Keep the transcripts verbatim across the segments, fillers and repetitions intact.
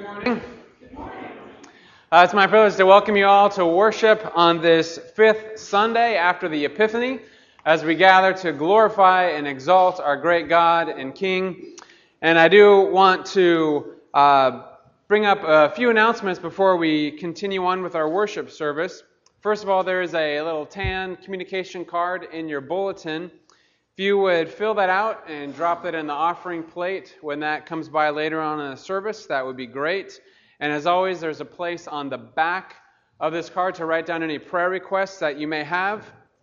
morning. Uh, it's my privilege to welcome you all to worship on this fifth Sunday after the Epiphany, as we gather to glorify and exalt our great God and King. And I do want to uh, bring up a few announcements before we continue on with our worship service. First of all, there is a little tan communication card in your bulletin. If you would fill that out and drop that in the offering plate when that comes by later on in the service, that would be great. And as always, there's a place on the back of this card to write down any prayer requests that you may have.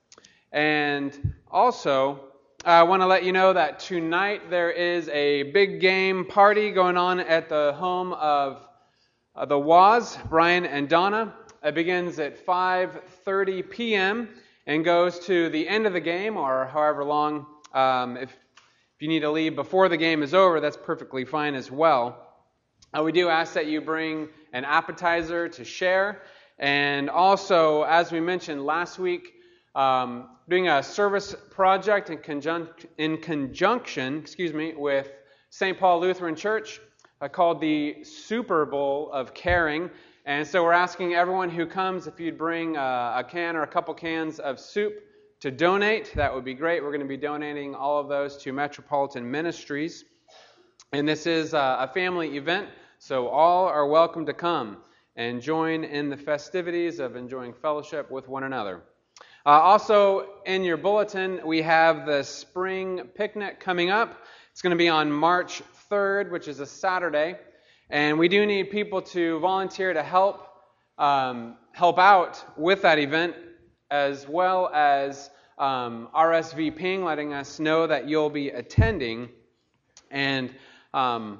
And also, I want to let you know that tonight there is a big game party going on at the home of uh, the Waz, Brian and Donna. It begins at five thirty p.m. and goes to the end of the game, or however long. Um, if, if you need to leave before the game is over, that's perfectly fine as well. Uh, we do ask that you bring an appetizer to share. And also, as we mentioned last week, um, doing a service project in, conjun- in conjunction excuse me, with Saint Paul Lutheran Church uh, called the Super Bowl of Caring. And so we're asking everyone who comes if you'd bring uh, a can or a couple cans of soup to donate. That would be great. We're going to be donating all of those to Metropolitan Ministries. And this is uh, a family event, so all are welcome to come and join in the festivities of enjoying fellowship with one another. Uh, also, in your bulletin, we have the spring picnic coming up. It's going to be on March third, which is a Saturday. And we do need people to volunteer to help um, help out with that event, as well as um, RSVPing, letting us know that you'll be attending. And um,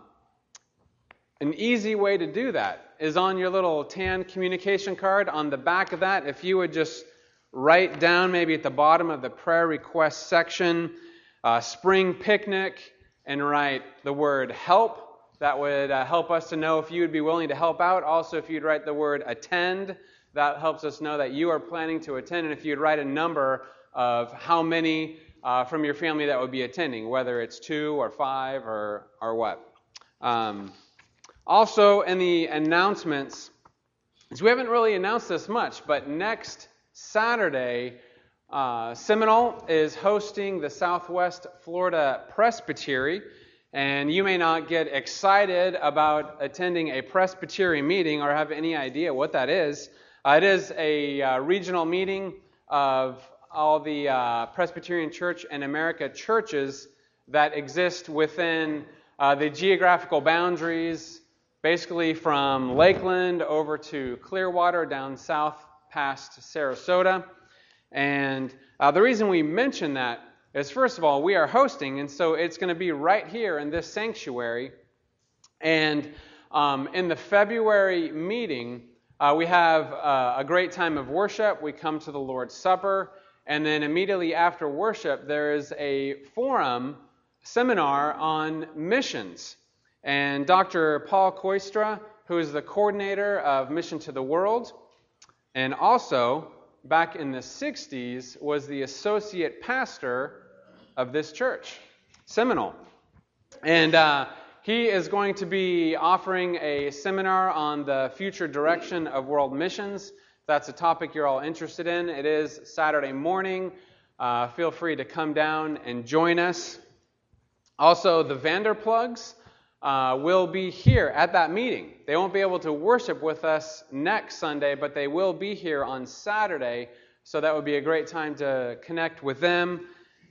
an easy way to do that is on your little tan communication card. On the back of that, if you would just write down, maybe at the bottom of the prayer request section, uh, spring picnic, and write the word help. That would uh, help us to know if you would be willing to help out. Also, if you'd write the word attend, that helps us know that you are planning to attend. And if you'd write a number of how many uh, from your family that would be attending, whether it's two or five or, or what. Um, also, in the announcements, so we haven't really announced this much, but next Saturday, uh, Seminole is hosting the Southwest Florida Presbytery. And you may not get excited about attending a Presbytery meeting or have any idea what that is. Uh, it is a uh, regional meeting of all the uh, Presbyterian Church and America churches that exist within uh, the geographical boundaries, basically from Lakeland over to Clearwater, down south past Sarasota. And uh, the reason we mention that is, first of all, we are hosting, and so it's going to be right here in this sanctuary. And um, in the February meeting, uh, we have uh, a great time of worship. We come to the Lord's Supper, and then immediately after worship, there is a forum seminar on missions. And Doctor Paul Koistra, who is the coordinator of Mission to the World, and also back in the sixties was the associate pastor of this church, Seminole. And uh, he is going to be offering a seminar on the future direction of world missions. If that's a topic you're all interested in, it is Saturday morning. Uh, feel free to come down and join us. Also, the Vanderplugs uh, will be here at that meeting. They won't be able to worship with us next Sunday, but they will be here on Saturday, so that would be a great time to connect with them.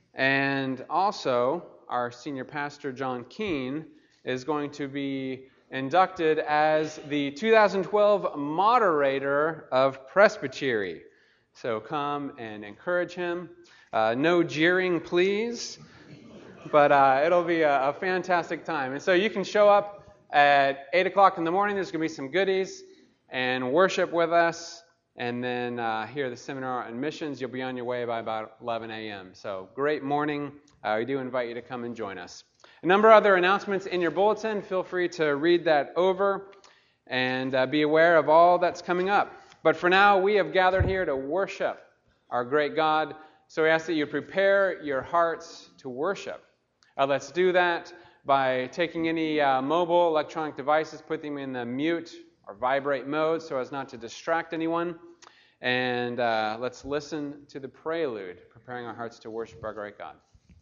And also, our senior pastor, John Keene, is going to be inducted as the two thousand twelve moderator of Presbytery. So come and encourage him. Uh, no jeering, please. But uh, it'll be a, a fantastic time. And so you can show up at eight o'clock in the morning. There's going to be some goodies and worship with us. And then uh, hear the seminar on missions. You'll be on your way by about eleven a.m. So great morning. Uh, we do invite you to come and join us. A number of other announcements in your bulletin. Feel free to read that over and uh, be aware of all that's coming up. But for now, we have gathered here to worship our great God. So we ask that you prepare your hearts to worship. Uh, let's do that by taking any uh, mobile electronic devices, putting them in the mute or vibrate mode so as not to distract anyone. And uh, let's listen to the prelude, preparing our hearts to worship our great God.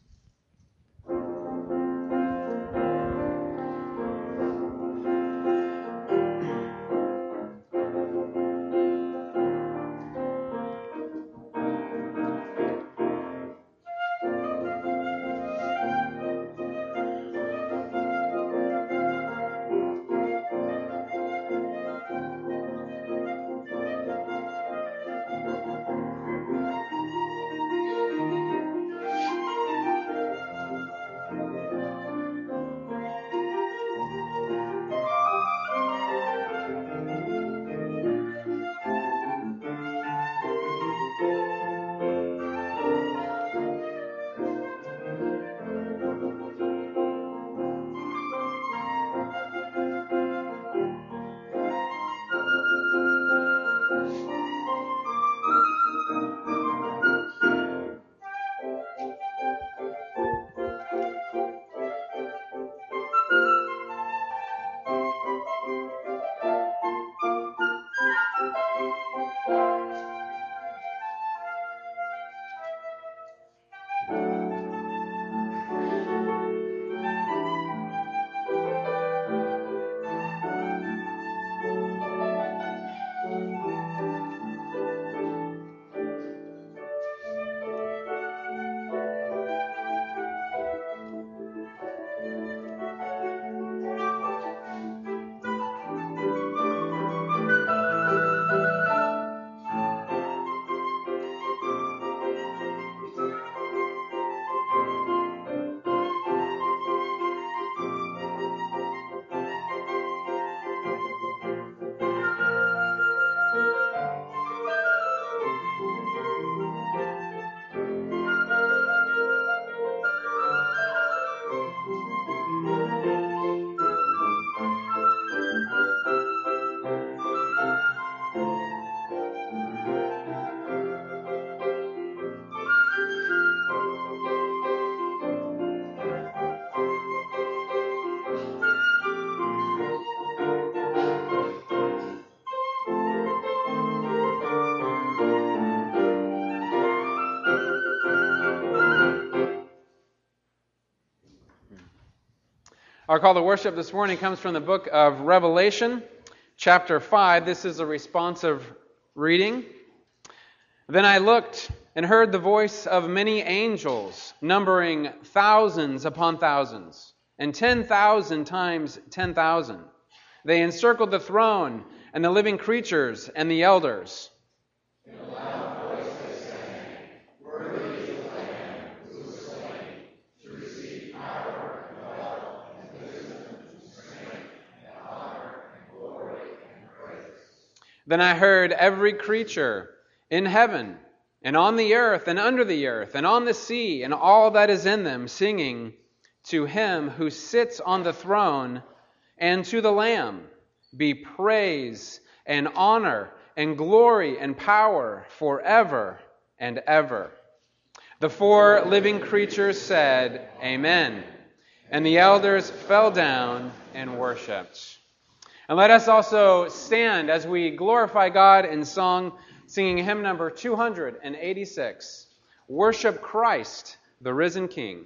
Our call to worship this morning comes from the book of Revelation, chapter five. This is a responsive reading. Then I looked and heard the voice of many angels, numbering thousands upon thousands, and ten thousand times ten thousand. They encircled the throne, and the living creatures, and the elders. In a loud voice they sang, "Worthy is the Lamb who was slain to receive power and wealth and wisdom and strength and honor and glory and praise." Then I heard every creature in heaven and on the earth and under the earth and on the sea and all that is in them singing, "To him who sits on the throne and to the Lamb be praise and honor and glory and power forever and ever." The four living creatures said, "Amen." And the elders fell down and worshipped. And let us also stand as we glorify God in song, singing hymn number two hundred eighty-six, "Worship Christ, the Risen King."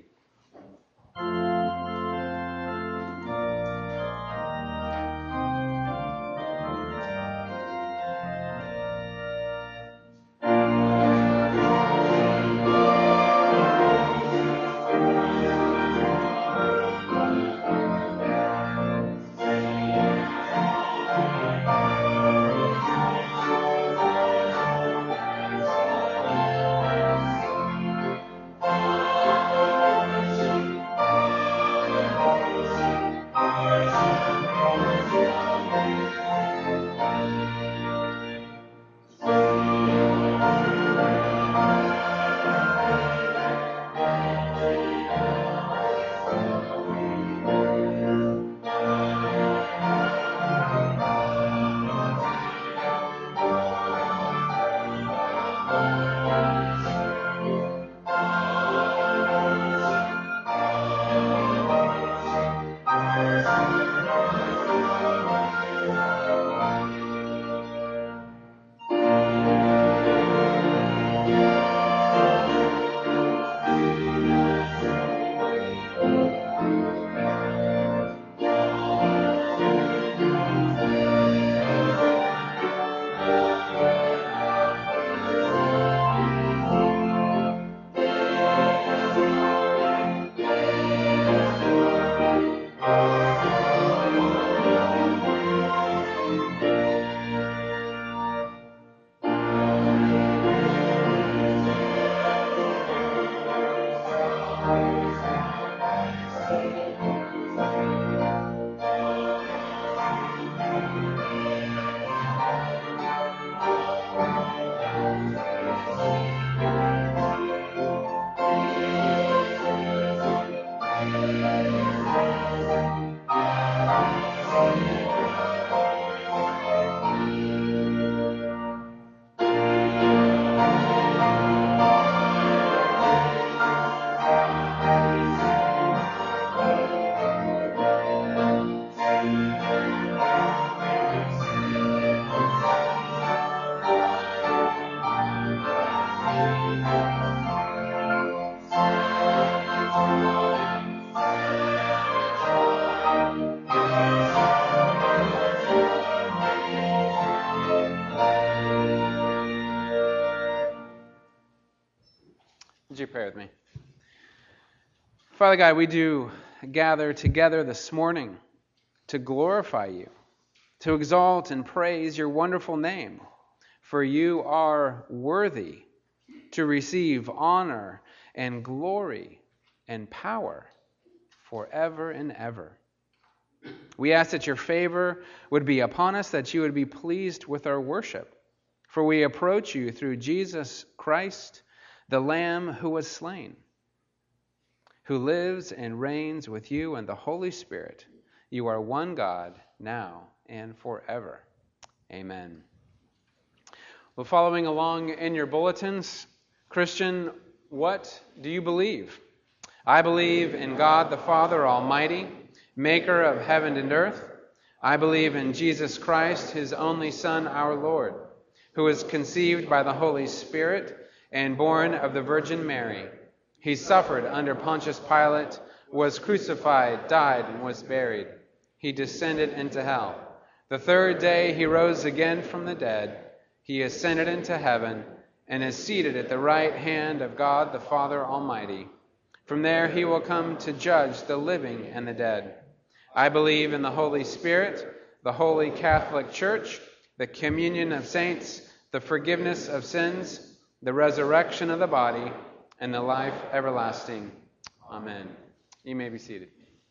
Would you pray with me? Father God, we do gather together this morning to glorify you, to exalt and praise your wonderful name, for you are worthy to receive honor and glory and power forever and ever. We ask that your favor would be upon us, that you would be pleased with our worship, for we approach you through Jesus Christ, the Lamb who was slain, who lives and reigns with you and the Holy Spirit. You are one God, now and forever. Amen. Well, following along in your bulletins, Christian, what do you believe? I believe in God the Father Almighty, maker of heaven and earth. I believe in Jesus Christ, his only Son, our Lord, who was conceived by the Holy Spirit and born of the Virgin Mary. He suffered under Pontius Pilate, was crucified, died, and was buried. He descended into hell. The third day he rose again from the dead. He ascended into heaven and is seated at the right hand of God the Father Almighty. From there he will come to judge the living and the dead. I believe in the Holy Spirit, the Holy Catholic Church, the communion of saints, the forgiveness of sins, the resurrection of the body, and the life everlasting. Amen. You may be seated.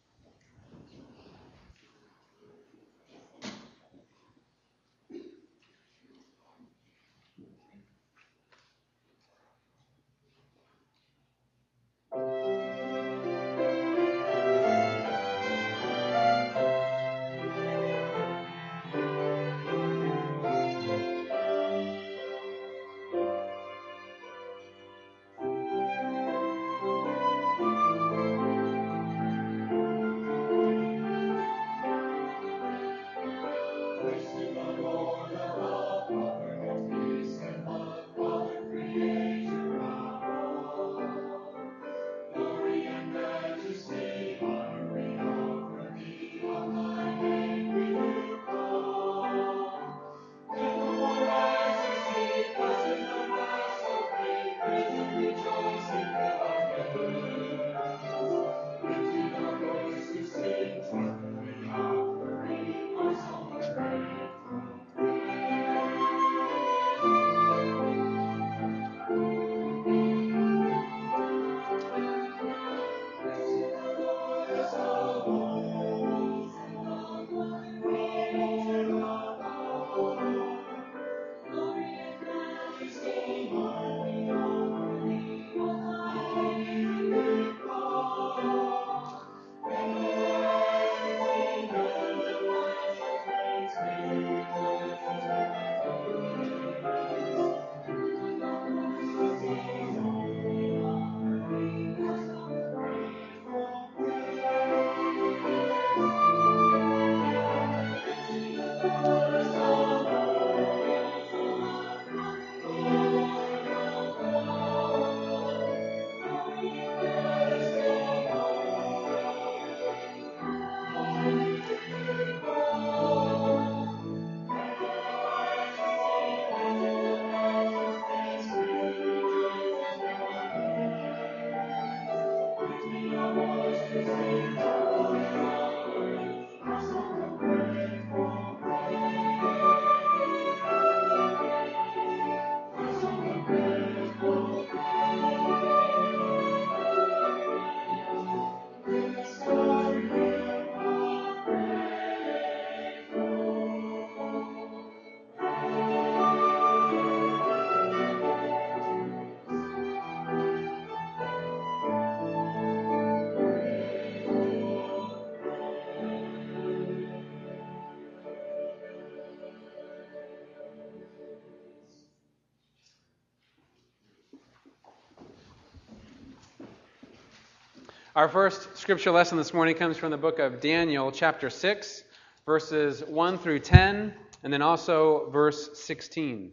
Our first scripture lesson this morning comes from the book of Daniel, chapter six, verses one through ten, and then also verse sixteen.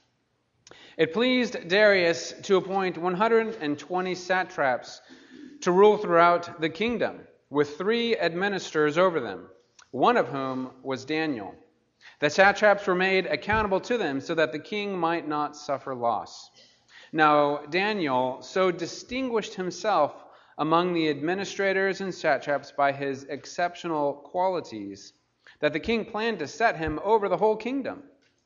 It pleased Darius to appoint one hundred twenty satraps to rule throughout the kingdom, with three administrators over them, one of whom was Daniel. The satraps were made accountable to them so that the king might not suffer loss. Now Daniel so distinguished himself among the administrators and satraps by his exceptional qualities that the king planned to set him over the whole kingdom.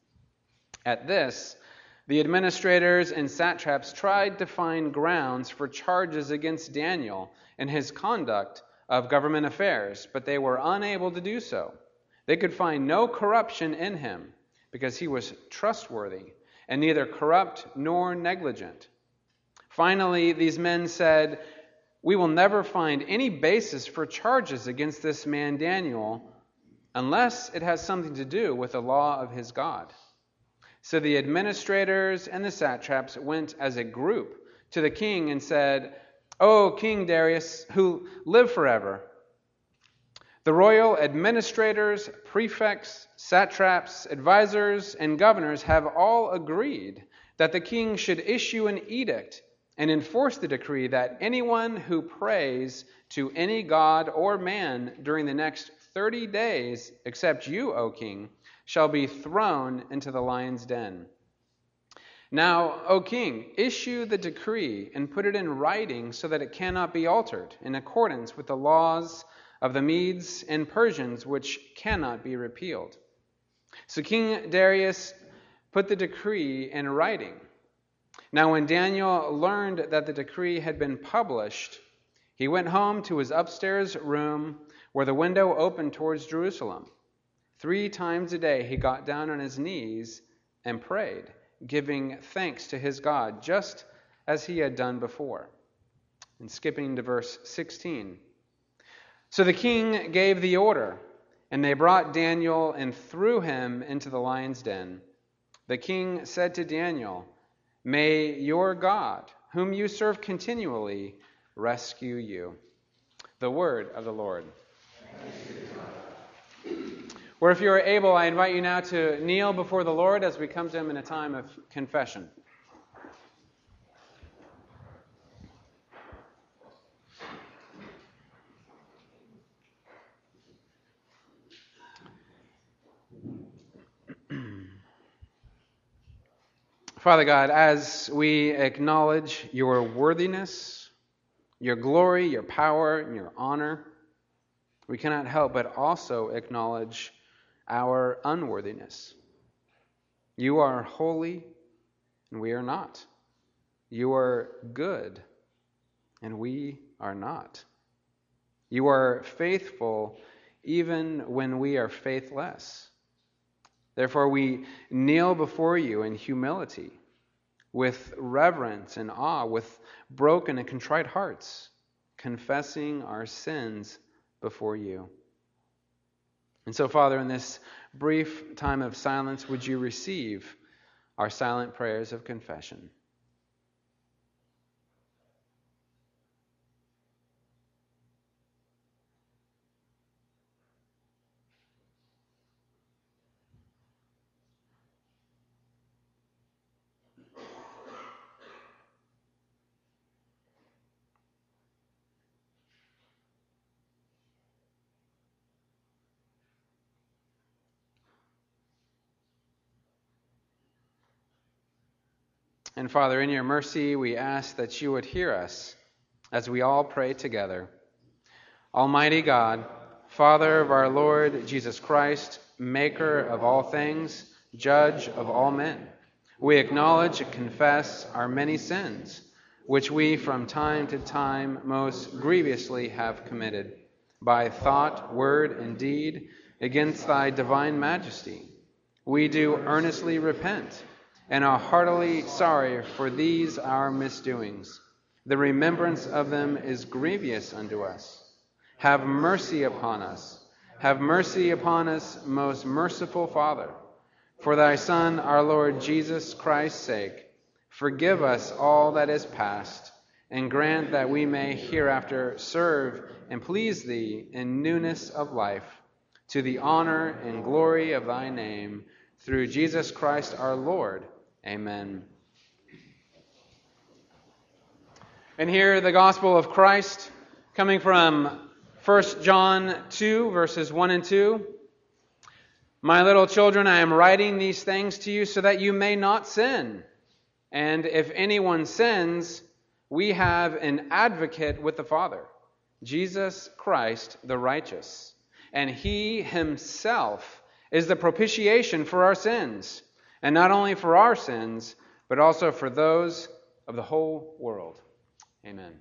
At this, the administrators and satraps tried to find grounds for charges against Daniel and his conduct of government affairs, but they were unable to do so. They could find no corruption in him because he was trustworthy and neither corrupt nor negligent. Finally, these men said, "We will never find any basis for charges against this man Daniel unless it has something to do with the law of his God." So the administrators and the satraps went as a group to the king and said, "O King Darius, who live forever, the royal administrators, prefects, satraps, advisors, and governors have all agreed that the king should issue an edict and enforce the decree that anyone who prays to any god or man during the next thirty days, except you, O king, shall be thrown into the lion's den. Now, O king, issue the decree and put it in writing so that it cannot be altered, in accordance with the laws of the Medes and Persians, which cannot be repealed." So King Darius put the decree in writing. Now when Daniel learned that the decree had been published, he went home to his upstairs room where the window opened towards Jerusalem. Three times a day he got down on his knees and prayed, giving thanks to his God, just as he had done before. And skipping to verse sixteen. So the king gave the order, and they brought Daniel and threw him into the lion's den. The king said to Daniel, "May your God, whom you serve continually, rescue you." The word of the Lord. Or if you are able, I invite you now to kneel before the Lord as we come to him in a time of confession. Father God, as we acknowledge your worthiness, your glory, your power, and your honor, we cannot help but also acknowledge our unworthiness. You are holy, and we are not. You are good, and we are not. You are faithful even when we are faithless. Therefore, we kneel before you in humility, with reverence and awe, with broken and contrite hearts, confessing our sins before you. And so, Father, in this brief time of silence, would you receive our silent prayers of confession? And Father, in your mercy, we ask that you would hear us as we all pray together. Almighty God, Father of our Lord Jesus Christ, maker of all things, judge of all men, we acknowledge and confess our many sins, which we from time to time most grievously have committed, by thought, word, and deed, against thy divine majesty. We do earnestly repent, and are heartily sorry for these our misdoings. The remembrance of them is grievous unto us. Have mercy upon us. Have mercy upon us, most merciful Father. For thy Son, our Lord Jesus Christ's sake, forgive us all that is past, and grant that we may hereafter serve and please thee in newness of life, to the honor and glory of thy name, through Jesus Christ our Lord. Amen. And here the gospel of Christ coming from First John two, verses one and two. My little children, I am writing these things to you so that you may not sin. And if anyone sins, we have an advocate with the Father, Jesus Christ the righteous. And he himself is the propitiation for our sins, and not only for our sins, but also for those of the whole world. Amen.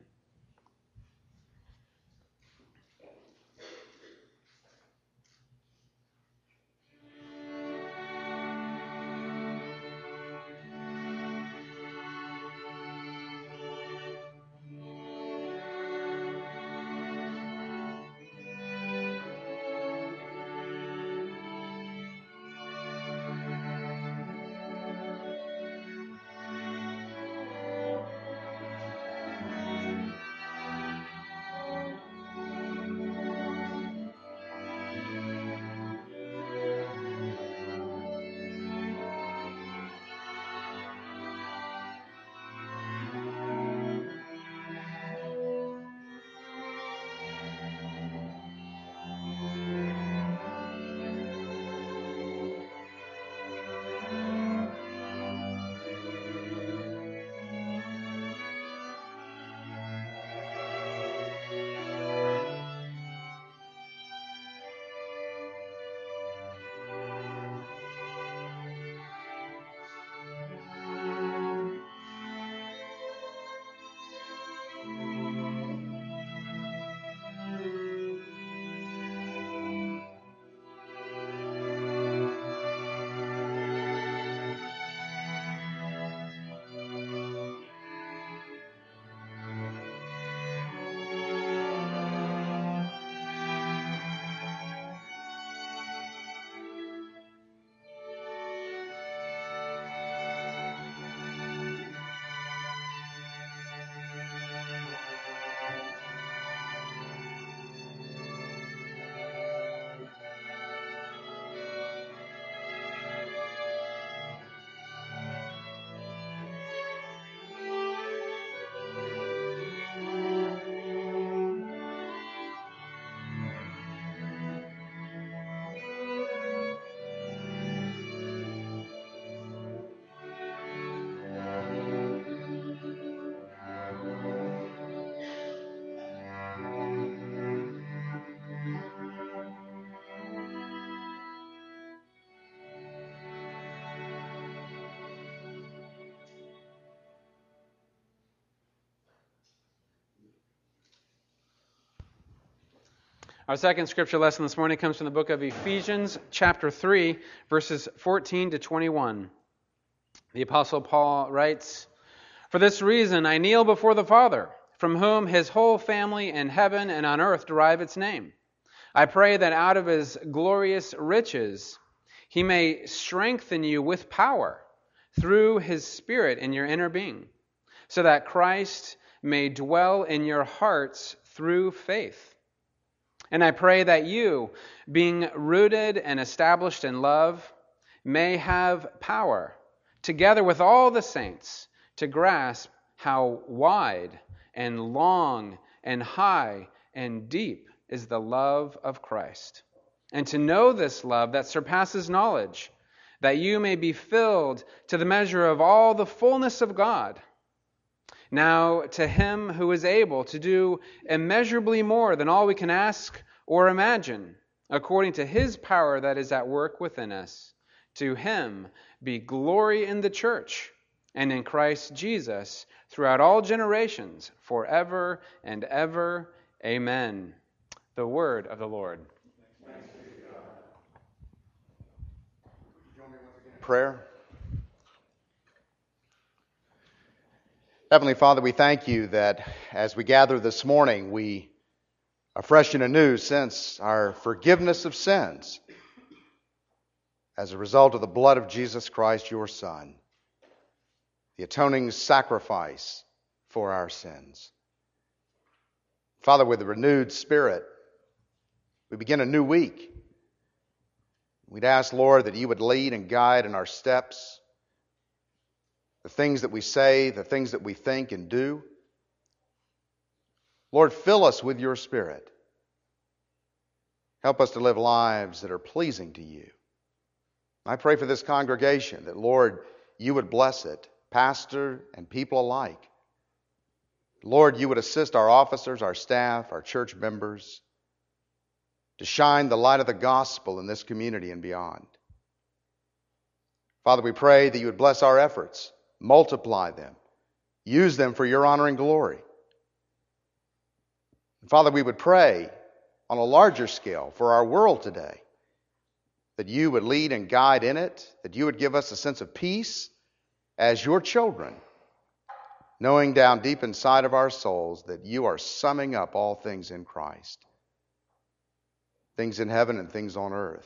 Our second scripture lesson this morning comes from the book of Ephesians, chapter three, verses fourteen to twenty-one. The Apostle Paul writes, "For this reason I kneel before the Father, from whom his whole family in heaven and on earth derive its name. I pray that out of his glorious riches he may strengthen you with power through his Spirit in your inner being, so that Christ may dwell in your hearts through faith. And I pray that you, being rooted and established in love, may have power, together with all the saints, to grasp how wide and long and high and deep is the love of Christ, and to know this love that surpasses knowledge, that you may be filled to the measure of all the fullness of God. Now to him who is able to do immeasurably more than all we can ask or imagine, according to his power that is at work within us, to him be glory in the church and in Christ Jesus throughout all generations, forever and ever. Amen." The word of the Lord. Prayer. Heavenly Father, we thank you that as we gather this morning, we afresh and anew sense our forgiveness of sins as a result of the blood of Jesus Christ, your Son, the atoning sacrifice for our sins. Father, with a renewed spirit, we begin a new week. We'd ask, Lord, that you would lead and guide in our steps, the things that we say, the things that we think and do. Lord, fill us with your Spirit. Help us to live lives that are pleasing to you. I pray for this congregation that, Lord, you would bless it, pastor and people alike. Lord, you would assist our officers, our staff, our church members to shine the light of the gospel in this community and beyond. Father, we pray that you would bless our efforts, multiply them, use them for your honor and glory. And Father, we would pray on a larger scale for our world today, that you would lead and guide in it, that you would give us a sense of peace as your children, knowing down deep inside of our souls that you are summing up all things in Christ, things in heaven and things on earth.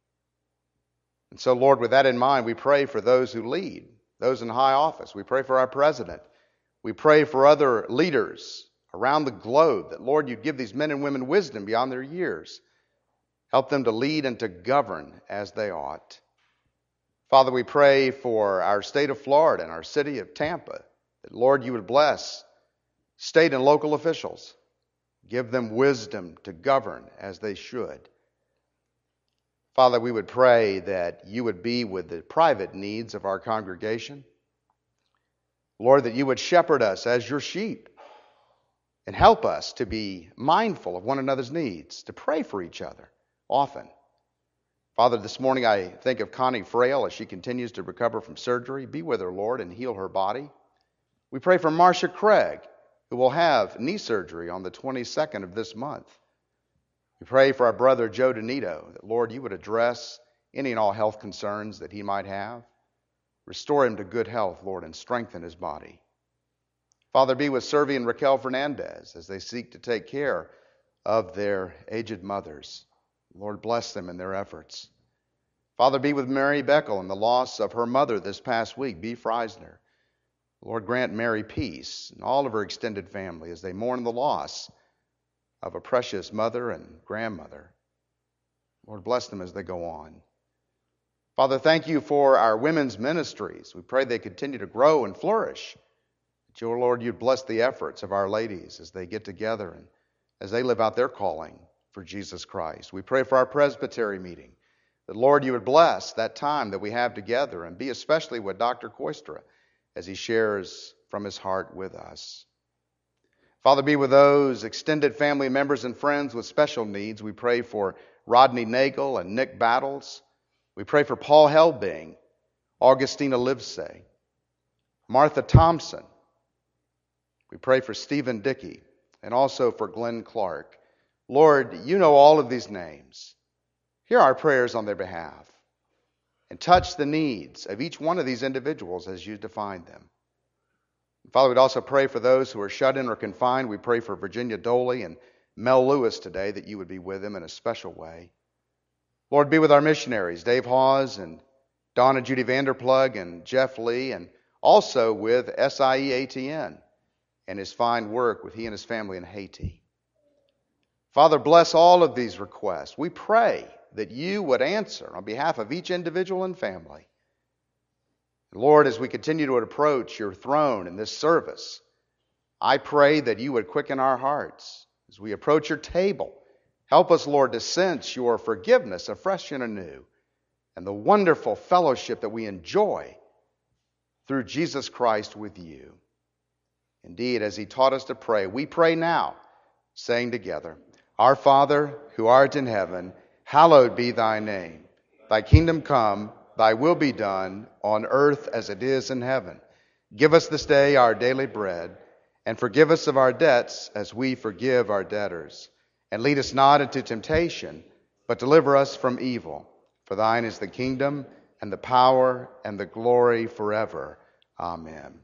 And so, Lord, with that in mind, we pray for those who lead, those in high office. We pray for our president. We pray for other leaders around the globe, that, Lord, you'd give these men and women wisdom beyond their years. Help them to lead and to govern as they ought. Father, we pray for our state of Florida and our city of Tampa, that, Lord, you would bless state and local officials. Give them wisdom to govern as they should. Father, we would pray that you would be with the private needs of our congregation. Lord, that you would shepherd us as your sheep and help us to be mindful of one another's needs, to pray for each other often. Father, this morning I think of Connie Frail as she continues to recover from surgery. Be with her, Lord, and heal her body. We pray for Marcia Craig, who will have knee surgery on the twenty-second of this month. We pray for our brother Joe Donito, that, Lord, you would address any and all health concerns that he might have. Restore him to good health, Lord, and strengthen his body. Father, be with Servi and Raquel Fernandez as they seek to take care of their aged mothers. Lord, bless them in their efforts. Father, be with Mary Beckel and the loss of her mother this past week, Bea Freisner. Lord, grant Mary peace and all of her extended family as they mourn the loss of a precious mother and grandmother. Lord, bless them as they go on. Father, thank you for our women's ministries. We pray they continue to grow and flourish. That your Lord, you'd bless the efforts of our ladies as they get together and as they live out their calling for Jesus Christ. We pray for our presbytery meeting, that, Lord, you would bless that time that we have together and be especially with Doctor Koistra as he shares from his heart with us. Father, be with those extended family members and friends with special needs. We pray for Rodney Nagel and Nick Battles. We pray for Paul Helbing, Augustina Livesay, Martha Thompson. We pray for Stephen Dickey and also for Glenn Clark. Lord, you know all of these names. Hear our prayers on their behalf and touch the needs of each one of these individuals as you define them. Father, we'd also pray for those who are shut in or confined. We pray for Virginia Doley and Mel Lewis today, that you would be with them in a special way. Lord, be with our missionaries, Dave Hawes and Don and Judy Vanderplug and Jeff Lee, and also with S I E A T N and his fine work with he and his family in Haiti. Father, bless all of these requests. We pray that you would answer on behalf of each individual and family. Lord, as we continue to approach your throne in this service, I pray that you would quicken our hearts. As we approach your table, help us, Lord, to sense your forgiveness afresh and anew, and the wonderful fellowship that we enjoy through Jesus Christ with you. Indeed, as he taught us to pray, we pray now, saying together, Our Father, who art in heaven, hallowed be thy name. Thy kingdom come, thy will be done, on earth as it is in heaven. Give us this day our daily bread, and forgive us of our debts as we forgive our debtors. And lead us not into temptation, but deliver us from evil. For thine is the kingdom, and the power, and the glory forever. Amen.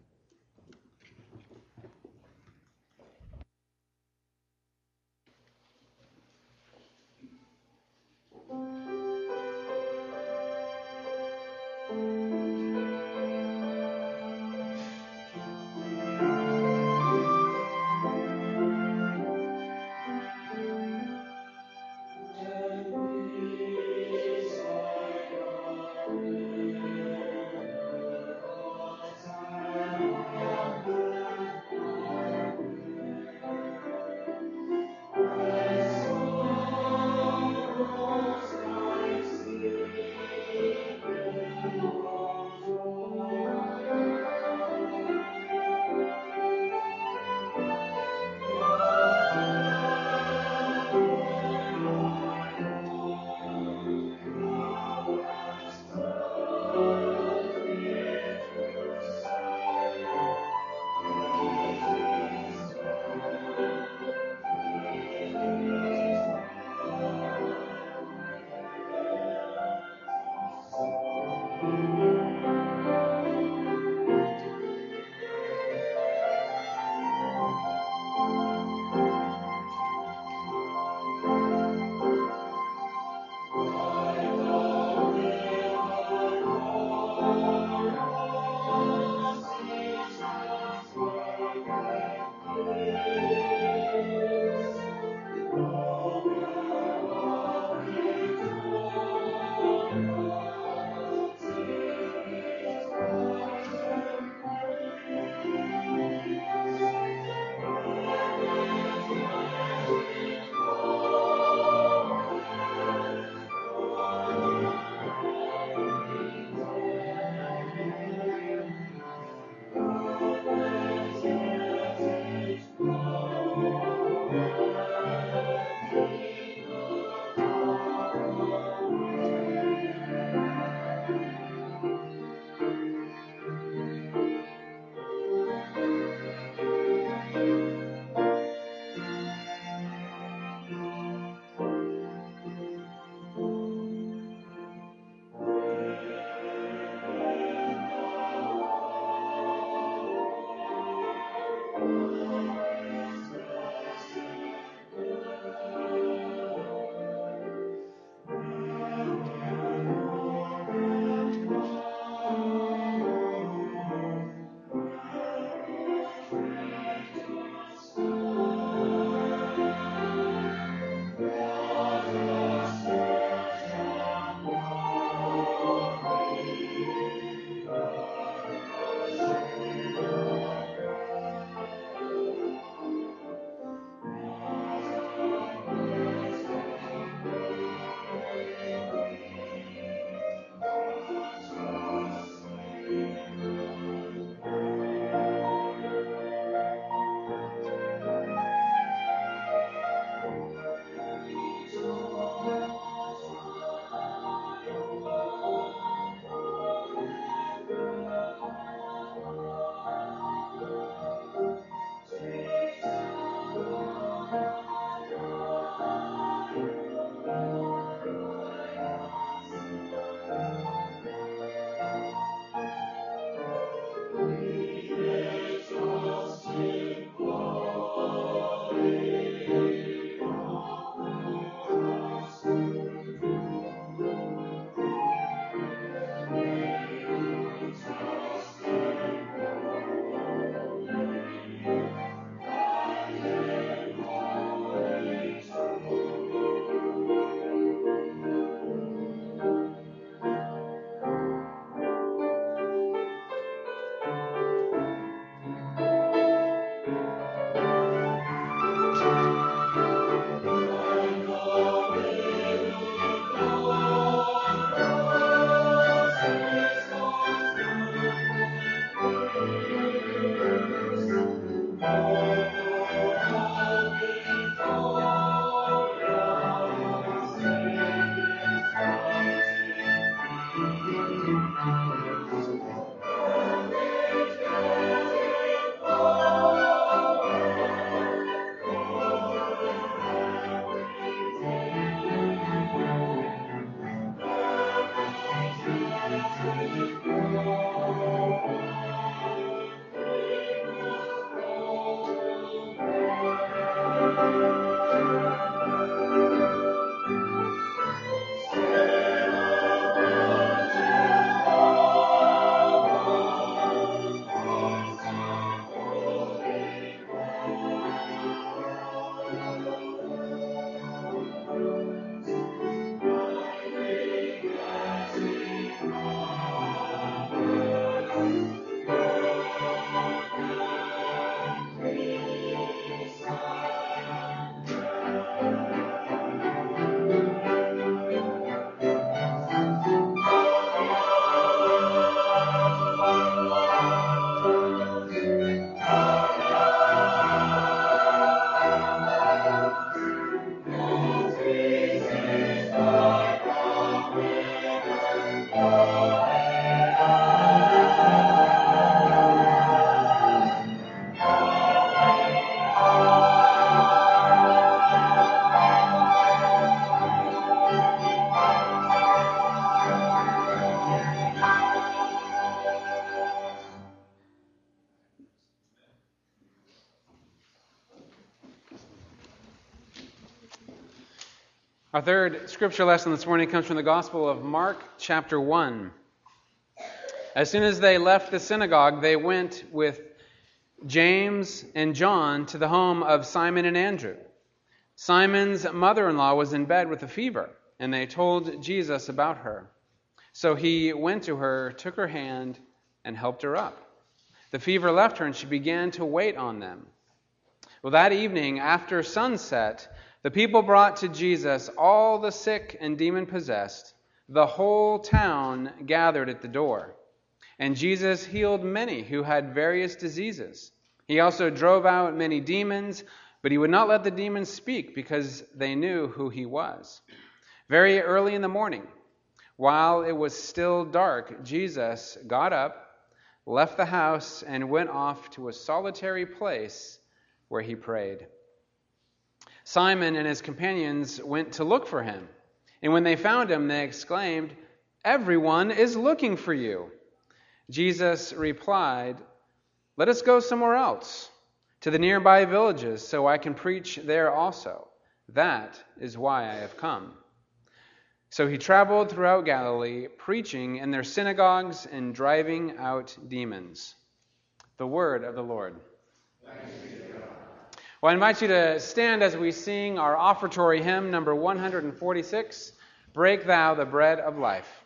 Our third scripture lesson this morning comes from the Gospel of Mark, chapter one. As soon as they left the synagogue, they went with James and John to the home of Simon and Andrew. Simon's mother-in-law was in bed with a fever, and they told Jesus about her. So he went to her, took her hand, and helped her up. The fever left her, and she began to wait on them. Well, that evening, after sunset, the people brought to Jesus all the sick and demon-possessed. The whole town gathered at the door. And Jesus healed many who had various diseases. He also drove out many demons, but he would not let the demons speak because they knew who he was. Very early in the morning, while it was still dark, Jesus got up, left the house, and went off to a solitary place where he prayed. Simon and his companions went to look for him, and when they found him, they exclaimed, "Everyone is looking for you." Jesus replied, "Let us go somewhere else, to the nearby villages, so I can preach there also. That is why I have come." So he traveled throughout Galilee, preaching in their synagogues and driving out demons. The word of the Lord. Thanks be to God. Well, I invite you to stand as we sing our offertory hymn, number one forty-six, "Break Thou the Bread of Life."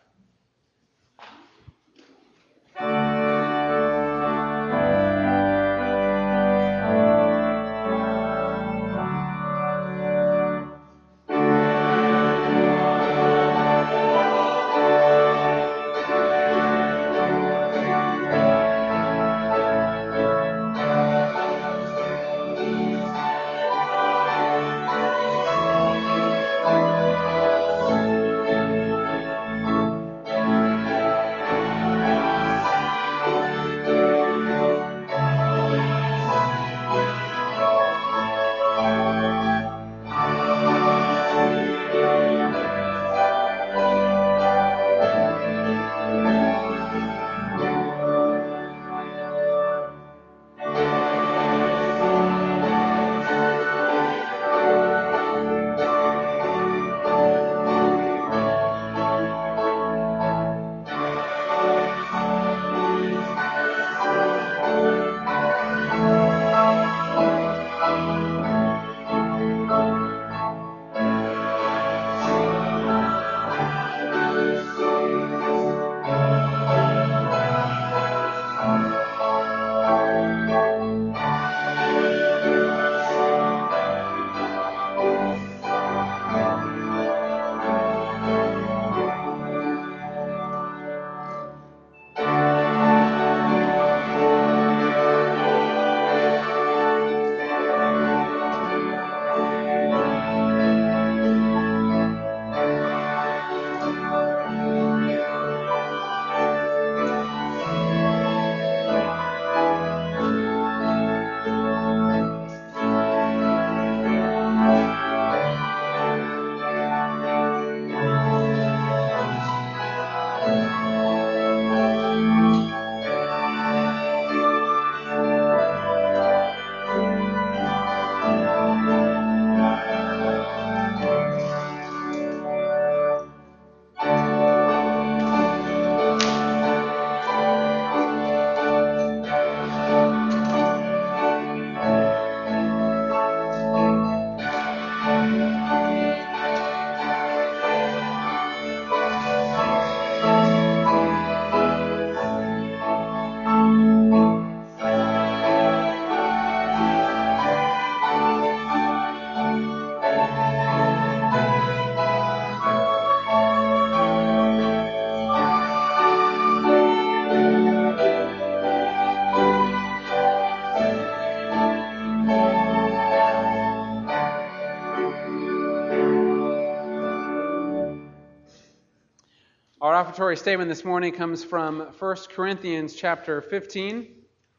Our offertory statement this morning comes from First Corinthians chapter fifteen.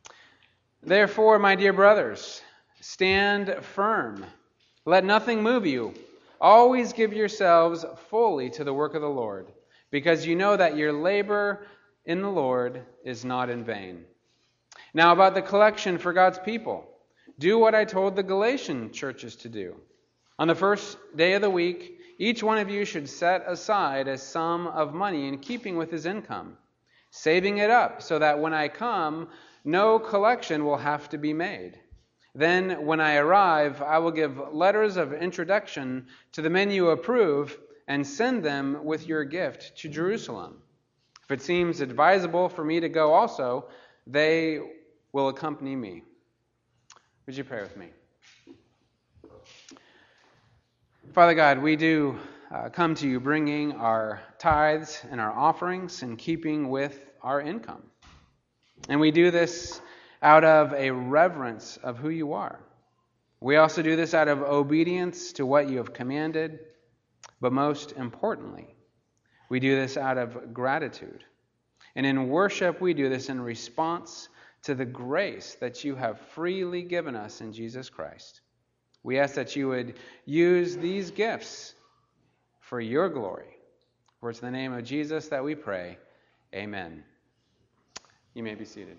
Therefore, my dear brothers, stand firm. Let nothing move you. Always give yourselves fully to the work of the Lord, because you know that your labor in the Lord is not in vain. Now about the collection for God's people. Do what I told the Galatian churches to do. On the first day of the week, Each one of you should set aside a sum of money in keeping with his income, saving it up so that when I come, no collection will have to be made. Then, when I arrive, I will give letters of introduction to the men you approve and send them with your gift to Jerusalem. If it seems advisable for me to go also, they will accompany me. Would you pray with me? Father God, we do uh, come to you bringing our tithes and our offerings in keeping with our income. And we do this out of a reverence of who you are. We also do this out of obedience to what you have commanded, but most importantly, we do this out of gratitude. And in worship, we do this in response to the grace that you have freely given us in Jesus Christ. We ask that you would use these gifts for your glory. For it's in the name of Jesus that we pray. Amen. You may be seated.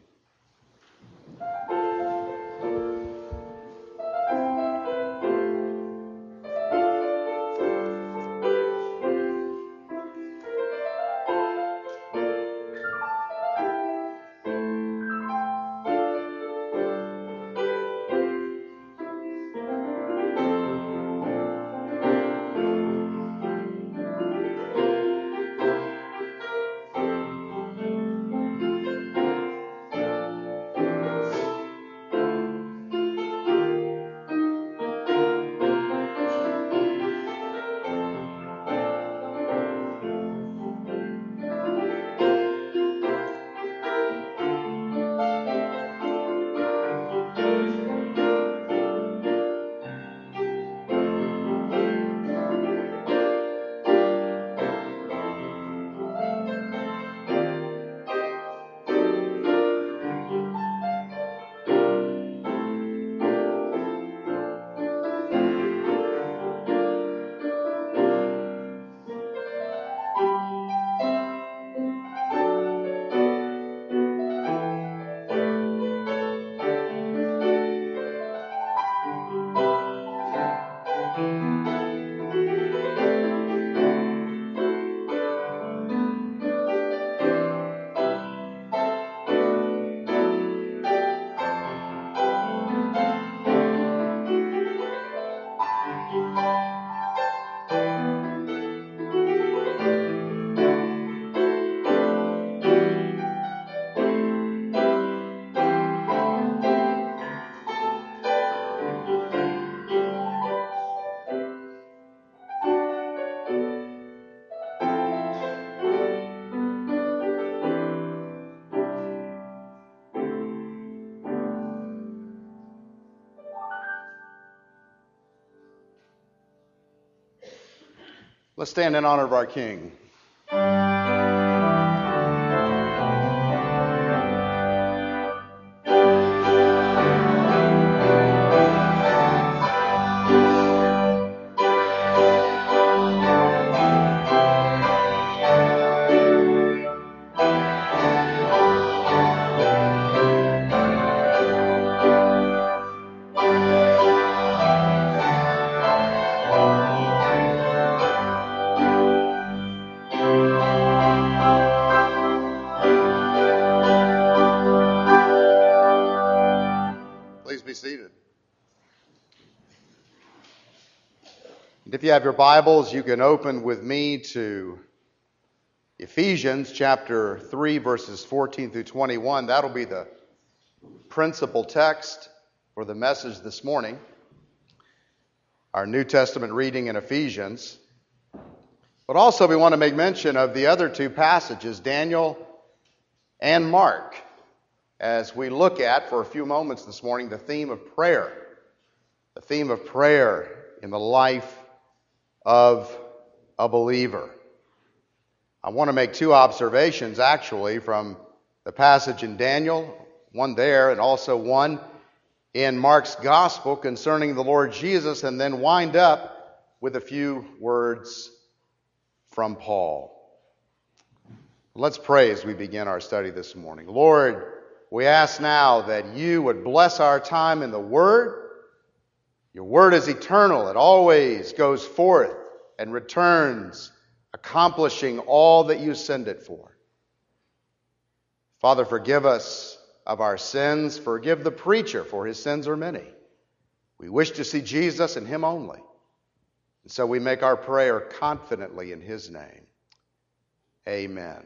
Let's stand in honor of our King. If you have your Bibles, you can open with me to Ephesians chapter three, verses fourteen through twenty-one. That'll be the principal text for the message this morning. Our New Testament reading in Ephesians. But also we want to make mention of the other two passages, Daniel and Mark, as we look at, for a few moments this morning, the theme of prayer. The theme of prayer in the life of a believer. I want to make two observations actually from the passage in Daniel, one there and also one in Mark's gospel concerning the Lord Jesus, and then wind up with a few words from Paul. Let's pray as we begin our study this morning. Lord, we ask now that you would bless our time in the Word. Your Word is eternal. It always goes forth and returns, accomplishing all that you send it for. Father, forgive us of our sins. Forgive the preacher, for his sins are many. We wish to see Jesus and him only. And so we make our prayer confidently in his name. Amen.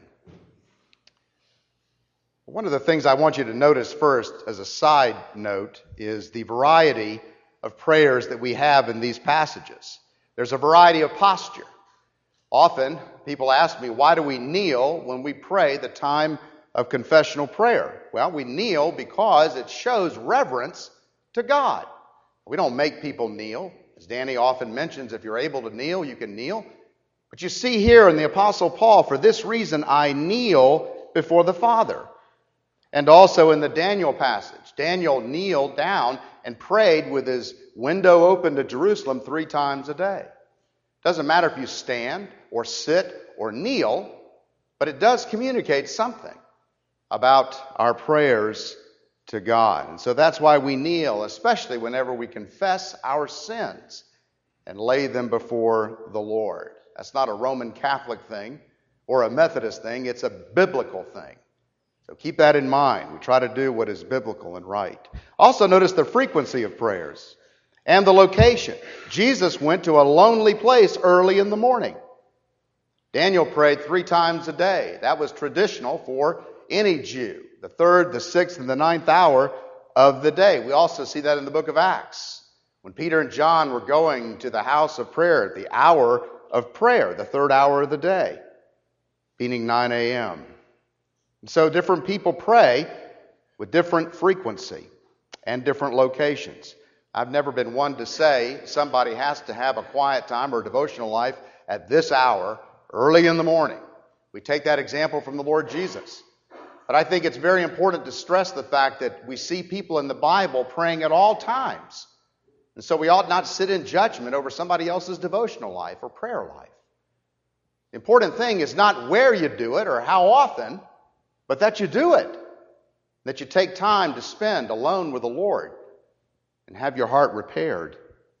One of the things I want you to notice first as a side note is the variety of prayers that we have in these passages. There's a variety of posture. Often people ask me, why do we kneel when we pray the time of confessional prayer? Well, we kneel because it shows reverence to God. We don't make people kneel. As Danny often mentions, if you're able to kneel, you can kneel. But you see here in the Apostle Paul, for this reason I kneel before the Father. And also in the Daniel passage, Daniel kneeled down and prayed with his window open to Jerusalem three times a day. Doesn't matter if you stand or sit or kneel, but it does communicate something about our prayers to God. And so that's why we kneel, especially whenever we confess our sins and lay them before the Lord. That's not a Roman Catholic thing or a Methodist thing. It's a biblical thing. So keep that in mind. We try to do what is biblical and right. Also notice the frequency of prayers and the location. Jesus went to a lonely place early in the morning. Daniel prayed three times a day. That was traditional for any Jew. The third, the sixth, and the ninth hour of the day. We also see that in the book of Acts. When Peter and John were going to the house of prayer at the hour of prayer, the third hour of the day, being nine a.m. And so different people pray with different frequency and different locations. I've never been one to say somebody has to have a quiet time or a devotional life at this hour, early in the morning. We take that example from the Lord Jesus. But I think it's very important to stress the fact that we see people in the Bible praying at all times. And so we ought not sit in judgment over somebody else's devotional life or prayer life. The important thing is not where you do it or how often, but that you do it. That you take time to spend alone with the Lord and have your heart repaired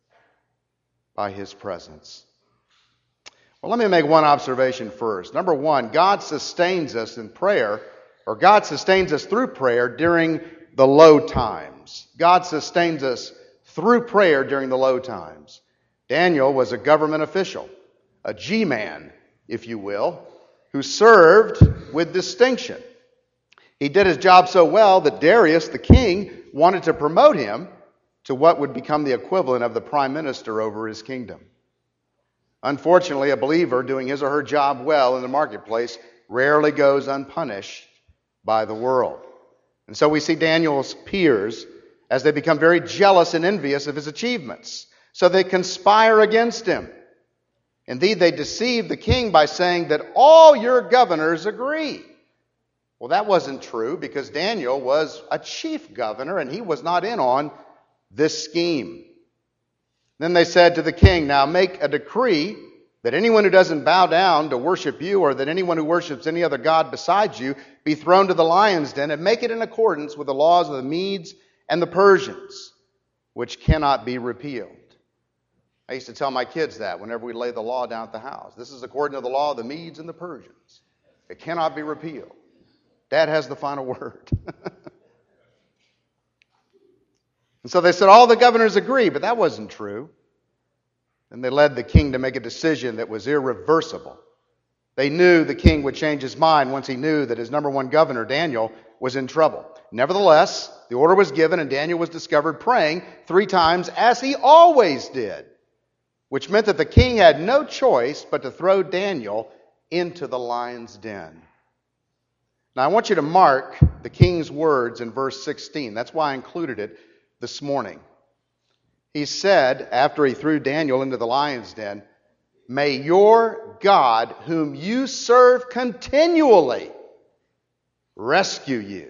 by his presence. Well, let me make one observation first. Number one, God sustains us in prayer, or God sustains us through prayer during the low times. God sustains us through prayer during the low times. Daniel was a government official, a G-man, if you will, who served with distinction. He did his job so well that Darius, the king, wanted to promote him to what would become the equivalent of the prime minister over his kingdom. Unfortunately, a believer doing his or her job well in the marketplace rarely goes unpunished by the world. And so we see Daniel's peers as they become very jealous and envious of his achievements. So they conspire against him. Indeed, they deceive the king by saying that all your governors agree. Well, that wasn't true because Daniel was a chief governor and he was not in on this scheme. Then they said to the king, now make a decree that anyone who doesn't bow down to worship you or that anyone who worships any other god besides you be thrown to the lion's den, and make it in accordance with the laws of the Medes and the Persians, which cannot be repealed. I used to tell my kids that whenever we lay the law down at the house. This is according to the law of the Medes and the Persians. It cannot be repealed. Dad has the final word. And so they said all the governors agree, but that wasn't true. And they led the king to make a decision that was irreversible. They knew the king would change his mind once he knew that his number one governor, Daniel, was in trouble. Nevertheless, the order was given and Daniel was discovered praying three times as he always did, which meant that the king had no choice but to throw Daniel into the lion's den. Now I want you to mark the king's words in verse sixteen. That's why I included it this morning. He said, after he threw Daniel into the lion's den, may your God, whom you serve continually, rescue you.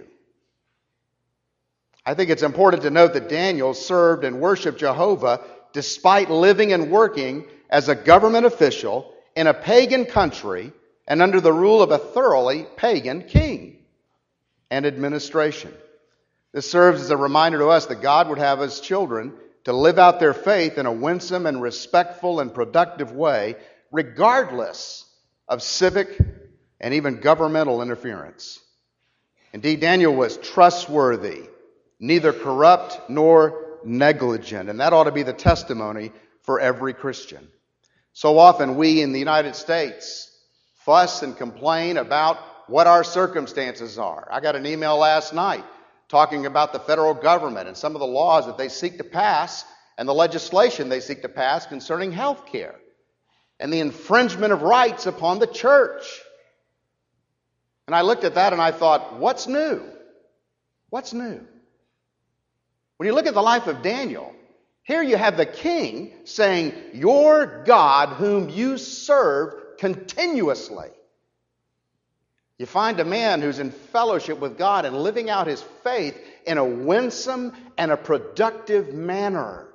I think it's important to note that Daniel served and worshiped Jehovah despite living and working as a government official in a pagan country and under the rule of a thoroughly pagan king and administration. This serves as a reminder to us that God would have his children to live out their faith in a winsome and respectful and productive way, regardless of civic and even governmental interference. Indeed, Daniel was trustworthy, neither corrupt nor negligent, and that ought to be the testimony for every Christian. So often we in the United States fuss and complain about what our circumstances are. I got an email last night talking about the federal government and some of the laws that they seek to pass and the legislation they seek to pass concerning health care and the infringement of rights upon the church. And I looked at that and I thought, what's new? What's new? When you look at the life of Daniel, here you have the king saying, your God whom you serve continuously. You find a man who's in fellowship with God and living out his faith in a winsome and a productive manner.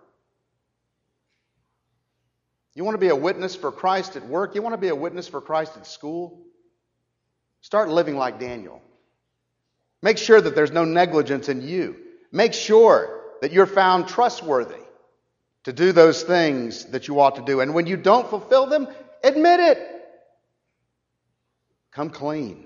You want to be a witness for Christ at work? You want to be a witness for Christ at school? Start living like Daniel. Make sure that there's no negligence in you. Make sure that you're found trustworthy to do those things that you ought to do. And when you don't fulfill them, admit it. Come clean.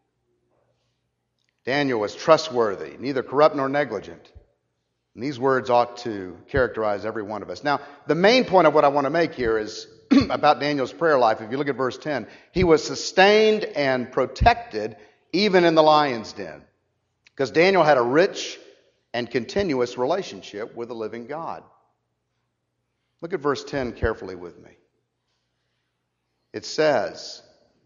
Daniel was trustworthy, neither corrupt nor negligent. And these words ought to characterize every one of us. Now, the main point of what I want to make here is about Daniel's prayer life. If you look at verse ten, he was sustained and protected even in the lion's den, because Daniel had a rich and continuous relationship with the living God. Look at verse ten carefully with me. It says,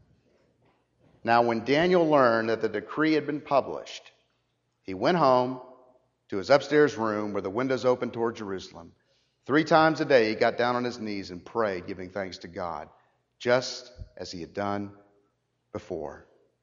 now when Daniel learned that the decree had been published, he went home to his upstairs room where the windows opened toward Jerusalem. Three times a day he got down on his knees and prayed, giving thanks to God, just as he had done before.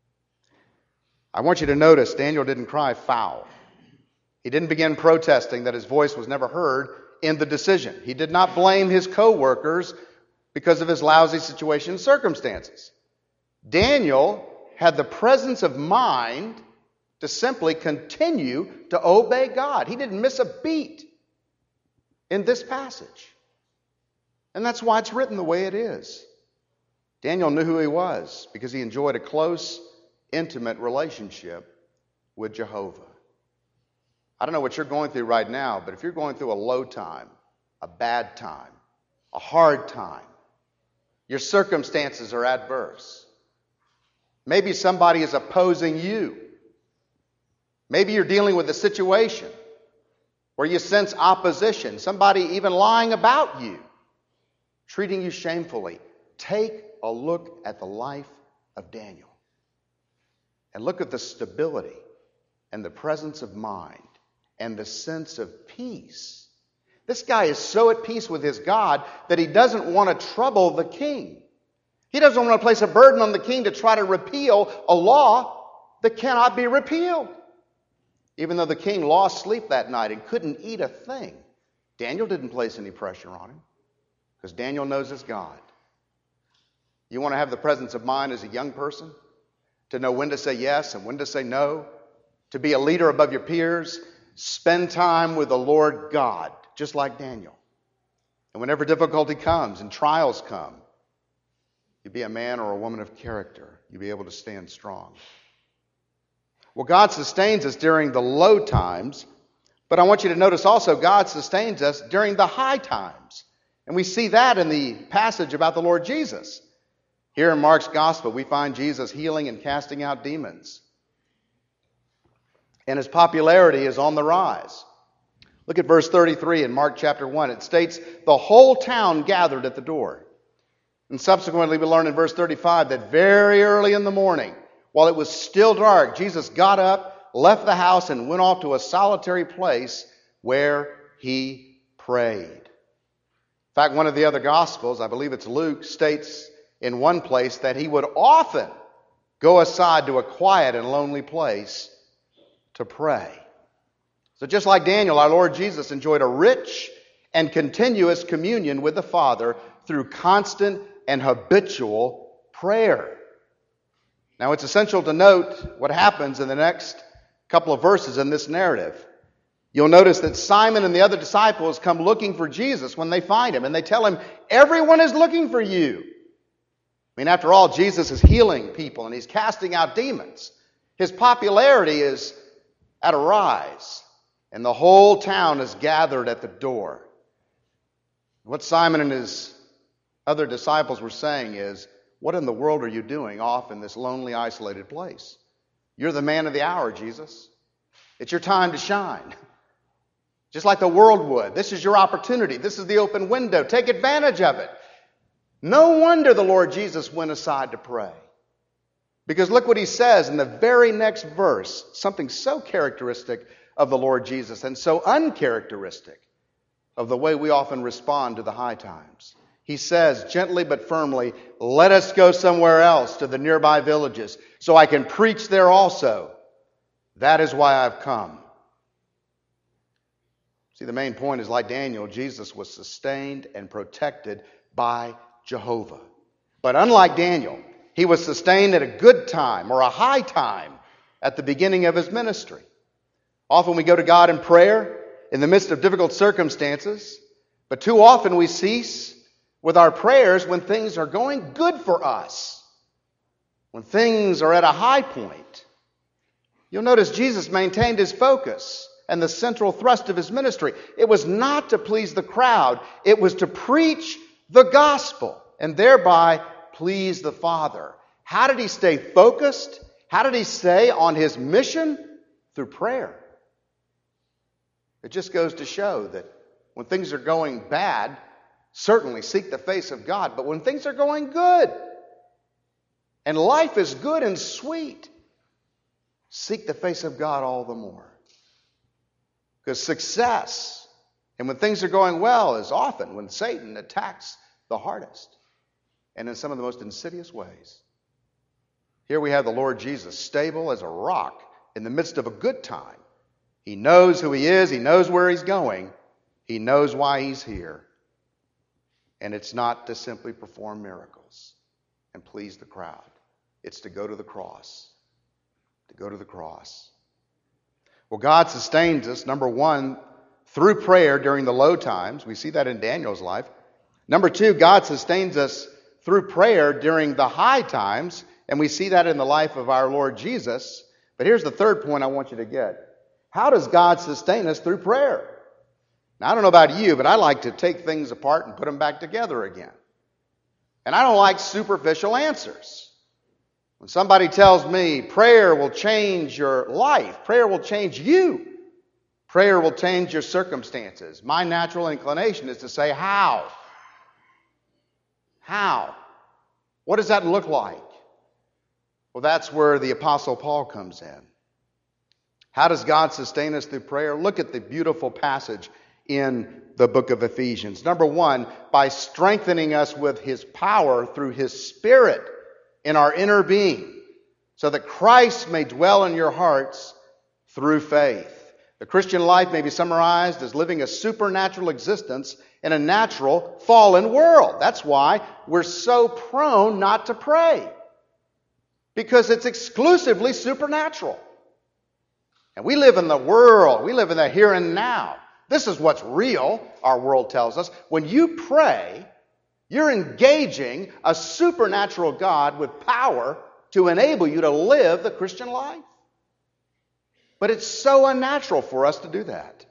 I want you to notice Daniel didn't cry foul. He didn't begin protesting that his voice was never heard in the decision. He did not blame his co-workers because of his lousy situation and circumstances. Daniel had the presence of mind to simply continue to obey God. He didn't miss a beat in this passage. And that's why it's written the way it is. Daniel knew who he was because he enjoyed a close, intimate relationship with Jehovah. I don't know what you're going through right now, but if you're going through a low time, a bad time, a hard time, your circumstances are adverse. Maybe somebody is opposing you. Maybe you're dealing with a situation where you sense opposition, somebody even lying about you, treating you shamefully. Take a look at the life of Daniel and look at the stability and the presence of mind and the sense of peace. This guy is so at peace with his God that he doesn't want to trouble the king. He doesn't want to place a burden on the king to try to repeal a law that cannot be repealed. Even though the king lost sleep that night and couldn't eat a thing, Daniel didn't place any pressure on him because Daniel knows his God. You want to have the presence of mind as a young person? To know when to say yes and when to say no? To be a leader above your peers? Spend time with the Lord God, just like Daniel. And whenever difficulty comes and trials come, you be a man or a woman of character. You'll be able to stand strong. Well, God sustains us during the low times, but I want you to notice also God sustains us during the high times. And we see that in the passage about the Lord Jesus. Here in Mark's Gospel, we find Jesus healing and casting out demons. And his popularity is on the rise. Look at verse thirty-three in Mark chapter one. It states, the whole town gathered at the door. And subsequently we learn in verse thirty-five that very early in the morning, while it was still dark, Jesus got up, left the house, and went off to a solitary place where he prayed. In fact, one of the other Gospels, I believe it's Luke, states in one place that he would often go aside to a quiet and lonely place to pray. So just like Daniel, our Lord Jesus enjoyed a rich and continuous communion with the Father through constant and habitual prayer. Now, it's essential to note what happens in the next couple of verses in this narrative. You'll notice that Simon and the other disciples come looking for Jesus when they find him, and they tell him, everyone is looking for you. I mean, after all, Jesus is healing people and he's casting out demons. His popularity is at a rise, and the whole town is gathered at the door. What Simon and his other disciples were saying is, what in the world are you doing off in this lonely, isolated place? You're the man of the hour, Jesus. It's your time to shine. Just like the world would. This is your opportunity. This is the open window. Take advantage of it. No wonder the Lord Jesus went aside to pray. Because look what he says in the very next verse, something so characteristic of the Lord Jesus and so uncharacteristic of the way we often respond to the high times. He says, gently but firmly, let us go somewhere else to the nearby villages so I can preach there also. That is why I've come. See, the main point is, like Daniel, Jesus was sustained and protected by Jehovah. But unlike Daniel, he was sustained at a good time or a high time at the beginning of his ministry. Often we go to God in prayer in the midst of difficult circumstances, but too often we cease with our prayers when things are going good for us, when things are at a high point. You'll notice Jesus maintained his focus and the central thrust of his ministry. It was not to please the crowd. It was to preach the gospel and thereby please the Father. How did he stay focused? How did he stay on his mission? Through prayer. It just goes to show that when things are going bad, certainly seek the face of God. But when things are going good, and life is good and sweet, seek the face of God all the more. Because success, and when things are going well, is often when Satan attacks the hardest and in some of the most insidious ways. Here we have the Lord Jesus, stable as a rock in the midst of a good time. He knows who he is. He knows where he's going. He knows why he's here. And it's not to simply perform miracles and please the crowd. It's to go to the cross. To go to the cross. Well, God sustains us, number one, through prayer during the low times. We see that in Daniel's life. Number two, God sustains us through prayer during the high times. And we see that in the life of our Lord Jesus. But here's the third point I want you to get. How does God sustain us through prayer? Now, I don't know about you, but I like to take things apart and put them back together again. And I don't like superficial answers. When somebody tells me prayer will change your life, prayer will change you, prayer will change your circumstances, my natural inclination is to say, how? How? What does that look like? Well, that's where the Apostle Paul comes in. How does God sustain us through prayer? Look at the beautiful passage in the book of Ephesians. Number one, by strengthening us with his power through his Spirit in our inner being, so that Christ may dwell in your hearts through faith. The Christian life may be summarized as living a supernatural existence in a natural, fallen world. That's why we're so prone not to pray, because it's exclusively supernatural. And we live in the world. We live in the here and now. This is what's real, our world tells us. When you pray, you're engaging a supernatural God with power to enable you to live the Christian life. But it's so unnatural for us to do that.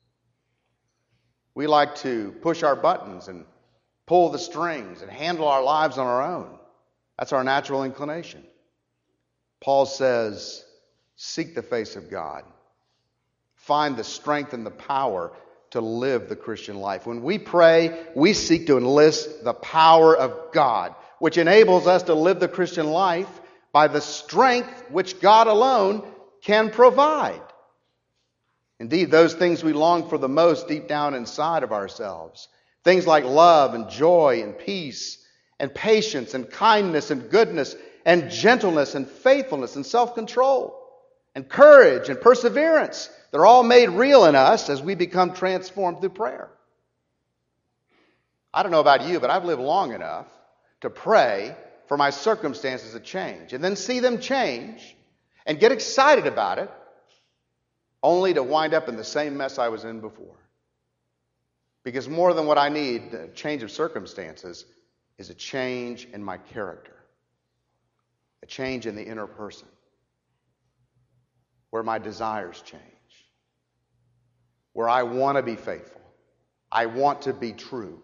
We like to push our buttons and pull the strings and handle our lives on our own. That's our natural inclination. Paul says, seek the face of God. Find the strength and the power to live the Christian life. When we pray, we seek to enlist the power of God, which enables us to live the Christian life by the strength which God alone can provide. Indeed, those things we long for the most deep down inside of ourselves, things like love and joy and peace and patience and kindness and goodness and gentleness and faithfulness and self-control and courage and perseverance, they're all made real in us as we become transformed through prayer. I don't know about you, but I've lived long enough to pray for my circumstances to change and then see them change and get excited about it, only to wind up in the same mess I was in before. Because more than what I need, a change of circumstances, is a change in my character, a change in the inner person, where my desires change, where I want to be faithful, I want to be true,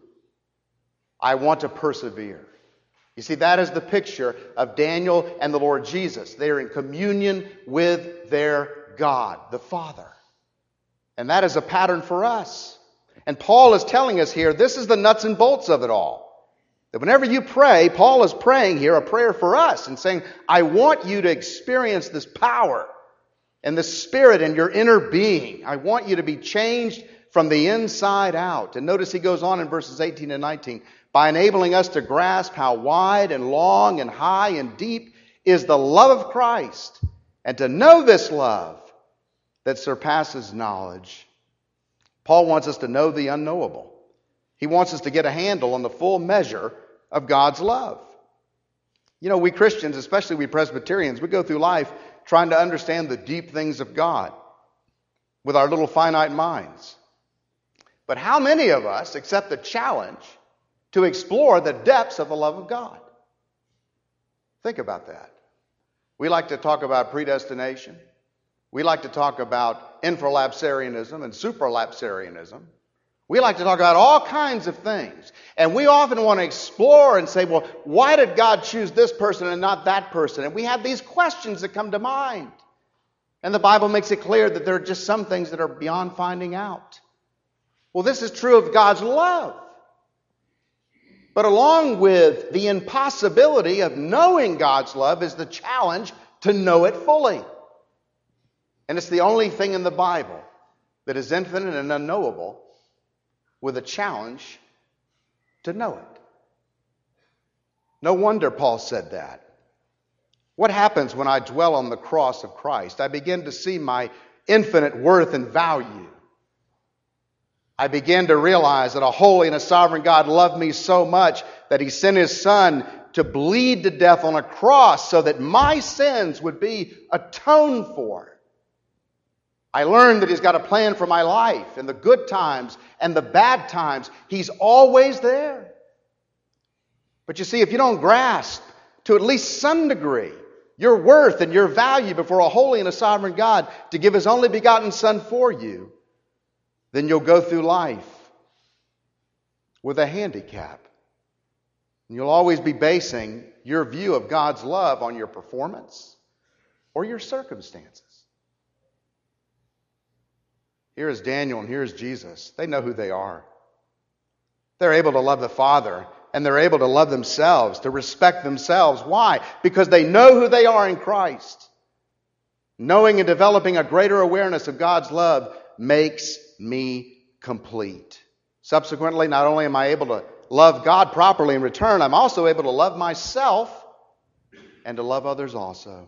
I want to persevere. You see, that is the picture of Daniel and the Lord Jesus. They are in communion with their God, the Father. And that is a pattern for us. And Paul is telling us here, this is the nuts and bolts of it all. That whenever you pray, Paul is praying here a prayer for us and saying, I want you to experience this power and this spirit in your inner being. I want you to be changed from the inside out. And notice he goes on in verses eighteen and nineteen, by enabling us to grasp how wide and long and high and deep is the love of Christ, and to know this love that surpasses knowledge. Paul wants us to know the unknowable. He wants us to get a handle on the full measure of God's love. You know, we Christians, especially we Presbyterians, we go through life trying to understand the deep things of God with our little finite minds. But how many of us accept the challenge to explore the depths of the love of God? Think about that. We like to talk about predestination. We like to talk about infralapsarianism and supralapsarianism. We like to talk about all kinds of things. And we often want to explore and say, well, why did God choose this person and not that person? And we have these questions that come to mind. And the Bible makes it clear that there are just some things that are beyond finding out. Well, this is true of God's love. But along with the impossibility of knowing God's love is the challenge to know it fully. And it's the only thing in the Bible that is infinite and unknowable with a challenge to know it. No wonder Paul said that. What happens when I dwell on the cross of Christ? I begin to see my infinite worth and value. I begin to realize that a holy and a sovereign God loved me so much that he sent his Son to bleed to death on a cross so that my sins would be atoned for. I learned that he's got a plan for my life in the good times and the bad times. He's always there. But you see, if you don't grasp to at least some degree your worth and your value before a holy and a sovereign God to give his only begotten Son for you, then you'll go through life with a handicap. And you'll always be basing your view of God's love on your performance or your circumstances. Here is Daniel and here is Jesus. They know who they are. They're able to love the Father and they're able to love themselves, to respect themselves. Why? Because they know who they are in Christ. Knowing and developing a greater awareness of God's love makes me complete. Subsequently, not only am I able to love God properly in return, I'm also able to love myself and to love others also.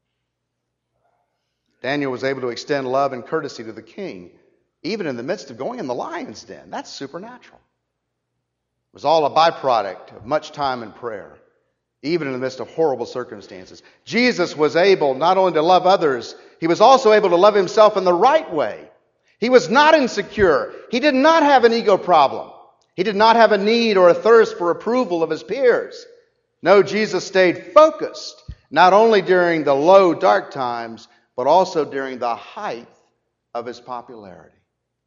Daniel was able to extend love and courtesy to the king, even in the midst of going in the lion's den. That's supernatural. It was all a byproduct of much time in prayer, even in the midst of horrible circumstances. Jesus was able not only to love others, he was also able to love himself in the right way. He was not insecure. He did not have an ego problem. He did not have a need or a thirst for approval of his peers. No, Jesus stayed focused, not only during the low, dark times, but also during the height of his popularity.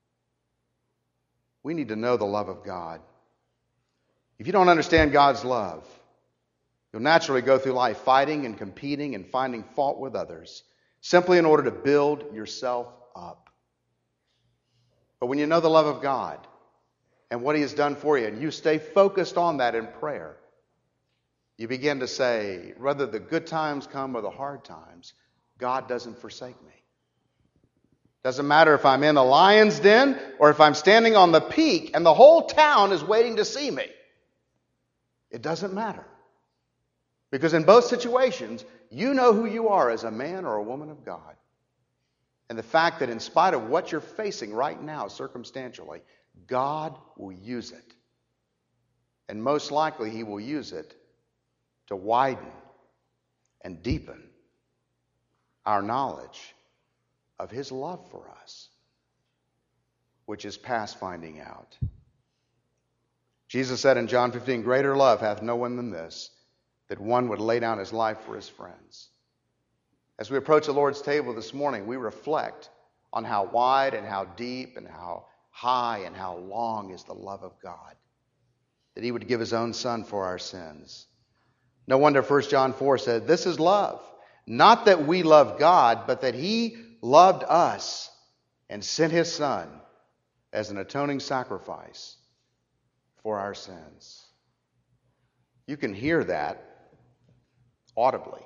We need to know the love of God. If you don't understand God's love, you'll naturally go through life fighting and competing and finding fault with others, simply in order to build yourself up. But when you know the love of God and what he has done for you, and you stay focused on that in prayer, you begin to say, whether the good times come or the hard times, God doesn't forsake me. Doesn't matter if I'm in the lion's den or if I'm standing on the peak and the whole town is waiting to see me. It doesn't matter. Because in both situations, you know who you are as a man or a woman of God. And the fact that in spite of what you're facing right now circumstantially, God will use it. And most likely he will use it to widen and deepen our knowledge of his love for us, which is past finding out. Jesus said in John fifteen, greater love hath no one than this, that one would lay down his life for his friends. As we approach the Lord's table this morning, we reflect on how wide and how deep and how high and how long is the love of God, that he would give his own Son for our sins. No wonder First John four said, this is love, not that we love God, but that he loved us and sent his Son as an atoning sacrifice for our sins. You can hear that audibly,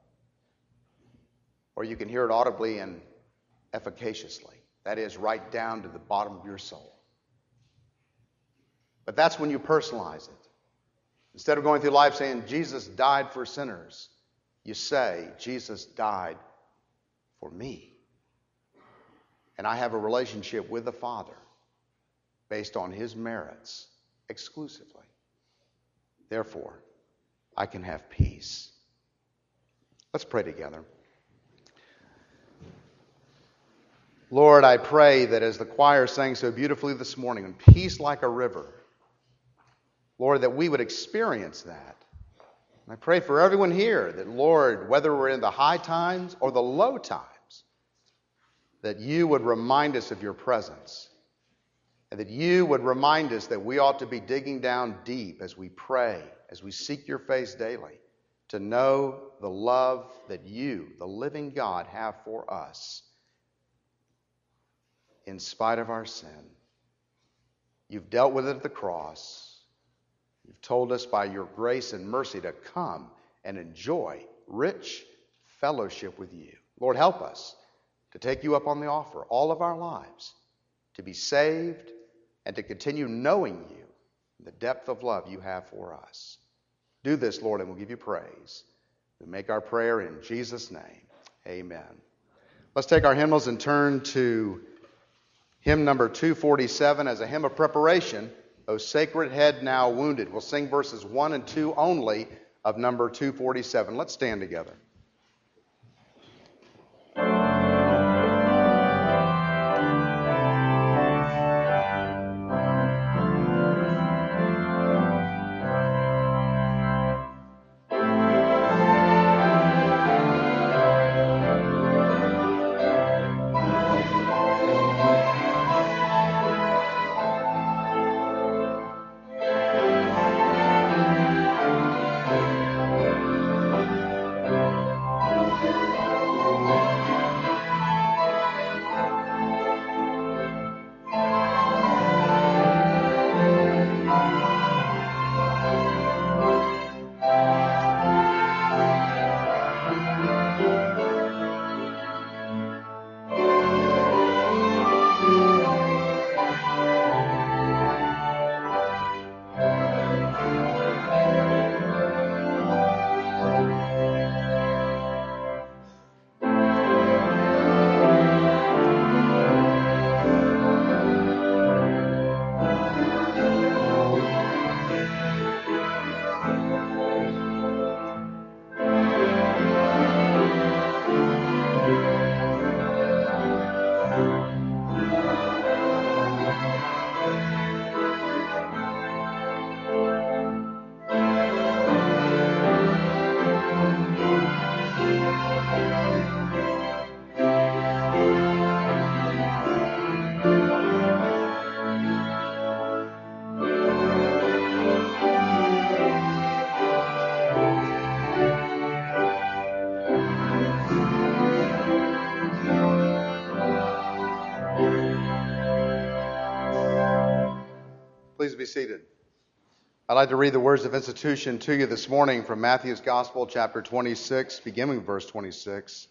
or you can hear it audibly and efficaciously. That is, right down to the bottom of your soul. But that's when you personalize it. Instead of going through life saying, Jesus died for sinners, you say, Jesus died for me. And I have a relationship with the Father based on his merits exclusively. Therefore, I can have peace. Let's pray together. Lord, I pray that as the choir sang so beautifully this morning, peace like a river, Lord, that we would experience that. And I pray for everyone here that, Lord, whether we're in the high times or the low times, that you would remind us of your presence, and that you would remind us that we ought to be digging down deep as we pray, as we seek your face daily, to know the love that you, the living God, have for us. In spite of our sin, you've dealt with it at the cross. You've told us by your grace and mercy to come and enjoy rich fellowship with you. Lord, help us to take you up on the offer all of our lives, to be saved and to continue knowing you, the depth of love you have for us. Do this, Lord, and we'll give you praise. We make our prayer in Jesus' name. Amen. Let's take our hymnals and turn to hymn number two forty-seven as a hymn of preparation, O Sacred Head Now Wounded. We'll sing verses one and two only of number two forty-seven. Let's stand together. Please be seated. I'd like to read the words of institution to you this morning from Matthew's Gospel, chapter twenty-six, beginning with verse twenty-six.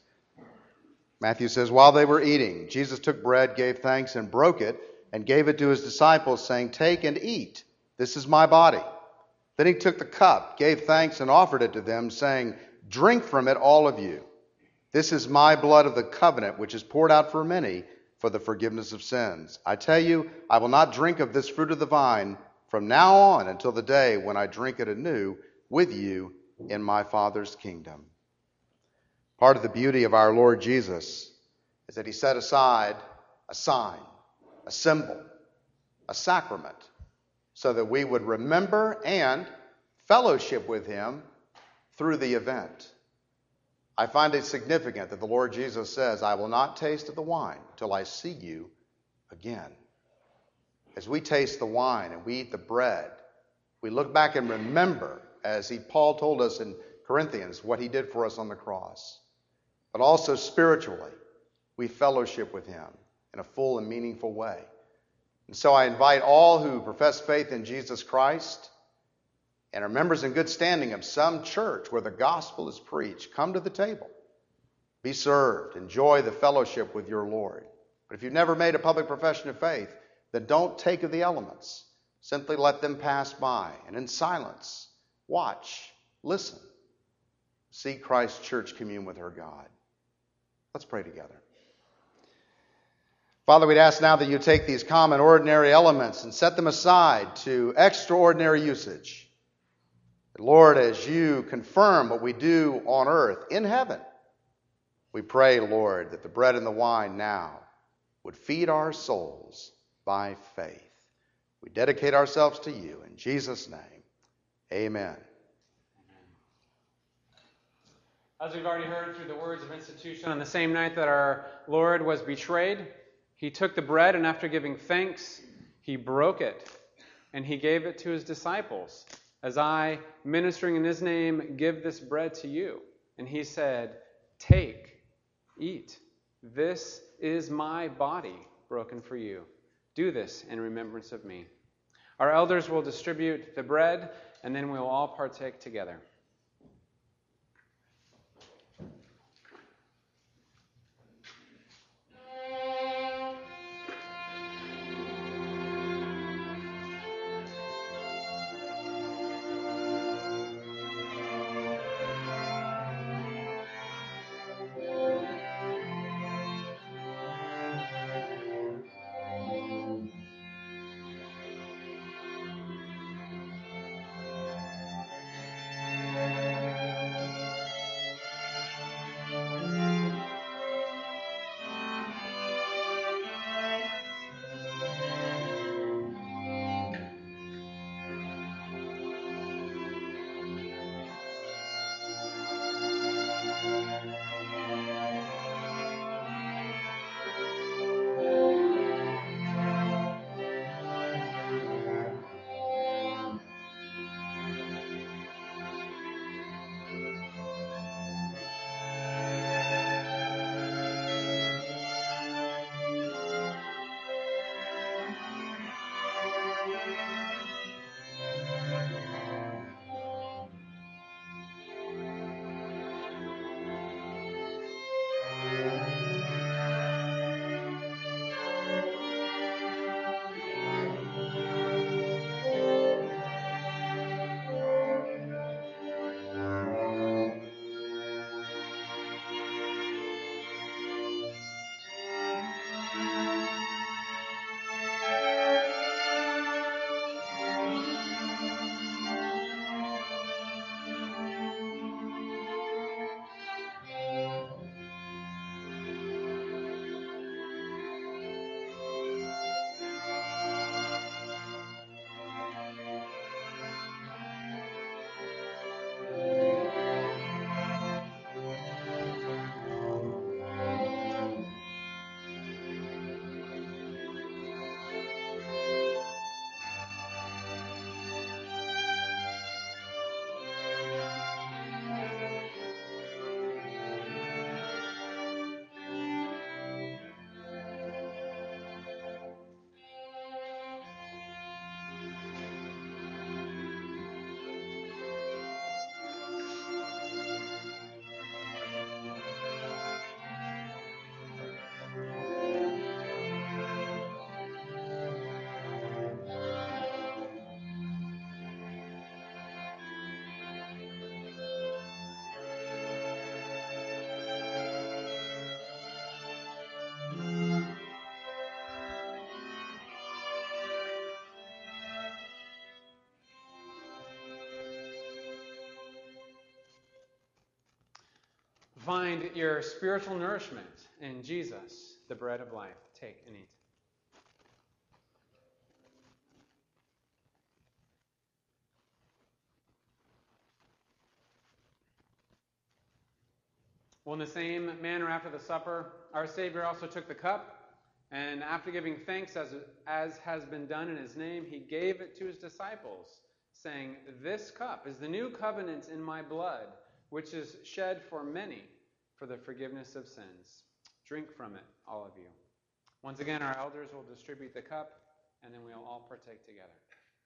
Matthew says, while they were eating, Jesus took bread, gave thanks, and broke it, and gave it to his disciples, saying, take and eat. This is my body. Then he took the cup, gave thanks, and offered it to them, saying, drink from it, all of you. This is my blood of the covenant, which is poured out for many for the forgiveness of sins. I tell you, I will not drink of this fruit of the vine from now on until the day when I drink it anew with you in my Father's kingdom. Part of the beauty of our Lord Jesus is that he set aside a sign, a symbol, a sacrament, so that we would remember and fellowship with him through the event. I find it significant that the Lord Jesus says, I will not taste of the wine till I see you again. As we taste the wine and we eat the bread, we look back and remember, as he, Paul told us in Corinthians, what he did for us on the cross. But also spiritually, we fellowship with him in a full and meaningful way. And so I invite all who profess faith in Jesus Christ and are members in good standing of some church where the gospel is preached, come to the table. Be served. Enjoy the fellowship with your Lord. But if you've never made a public profession of faith, then don't take of the elements. Simply let them pass by, and in silence, watch, listen. See Christ's church commune with her God. Let's pray together. Father, we'd ask now that you take these common, ordinary elements and set them aside to extraordinary usage. Lord, as you confirm what we do on earth in heaven, we pray, Lord, that the bread and the wine now would feed our souls by faith. We dedicate ourselves to you in Jesus' name. Amen. As we've already heard through the words of institution, on the same night that our Lord was betrayed, he took the bread, and after giving thanks, he broke it, and he gave it to his disciples. As I, ministering in his name, give this bread to you. And he said, take, eat. This is my body broken for you. Do this in remembrance of me. Our elders will distribute the bread, and then we will all partake together. Find your spiritual nourishment in Jesus, the bread of life. Take and eat. Well, in the same manner, after the supper, our Savior also took the cup, and after giving thanks as, as has been done in his name, he gave it to his disciples, saying, "This cup is the new covenant in my blood, which is shed for many for the forgiveness of sins. Drink from it, all of you." Once again, our elders will distribute the cup, and then we'll all partake together.